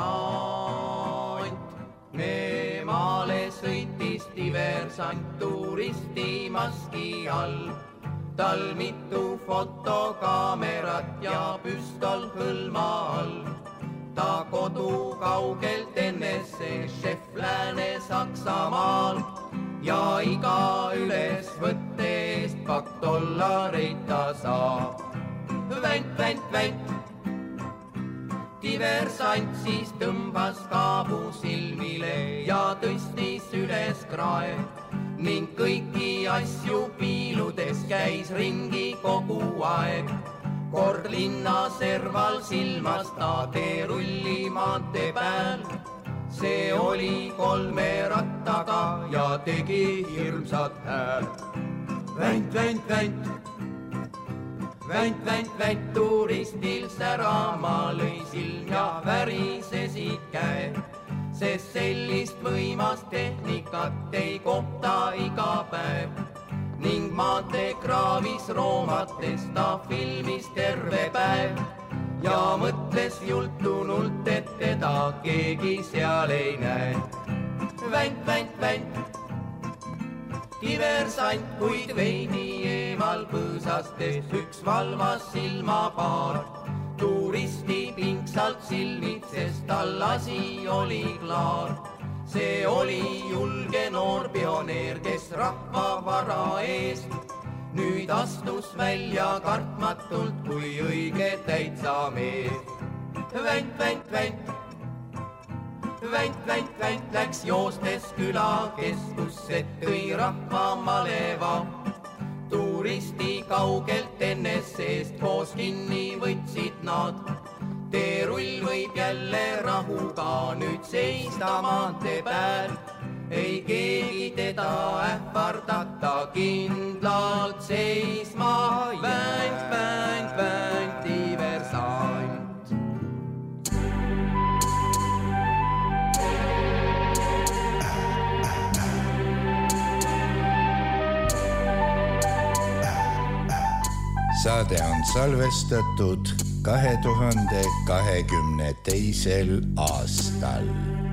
Neemale sõitis diversant turisti maski all. Tal mitu fotokaamerat ja püstol hõlma all. Ta kodu kaugelt ennesse šef Lääne Saksamaal ja iga ülesvõtte eest pakk dollareid ta saab. Vänt, vänt, vänt. Diversant siis tõmbas kaabu silmile ja tõstis üles krae ning kõiki asju piiludes käis ringi kogu aeg. Kord linna serval silmas ta teerulli maante pääl. See oli kolme rattaga ja tegi hirmsat hääl. Vänt, vänt, vänt. Vänt, vänt, vänt, turistil särama lõi silm ja värisesid käe. Sest sellist võimast tehnikat ei kohta iga päev. Ning maante kraavis roomates ta filmis terve päev ja mõtles jultunult, et teda keegi seal ei näe. Vänt, vänt, vänt. Diversant, kuid veidi eemal põõsastes üks valvas silmapaar. Turisti pingsalt silmitses, tal asi oli klaar. See oli julge noor pioneer, kes rahva vara eest nüüd astus välja kartmatult kui õige täitsa mees. Vänt, vänt, vänt. Vänt, vänt, vänt läks joostes küla keskusse, tõi rahva maleva. Turisti kaugelt ennessest koos kinni võtsid nad. Teerull võib jälle rahuga nüüd seista maante pääl. Ei keegi teda ähvardata kindlalt seisma. Vänt, vänt, vänt, diversant. Saade on salvestatud kahe tuhande kahekümne teisel aastal.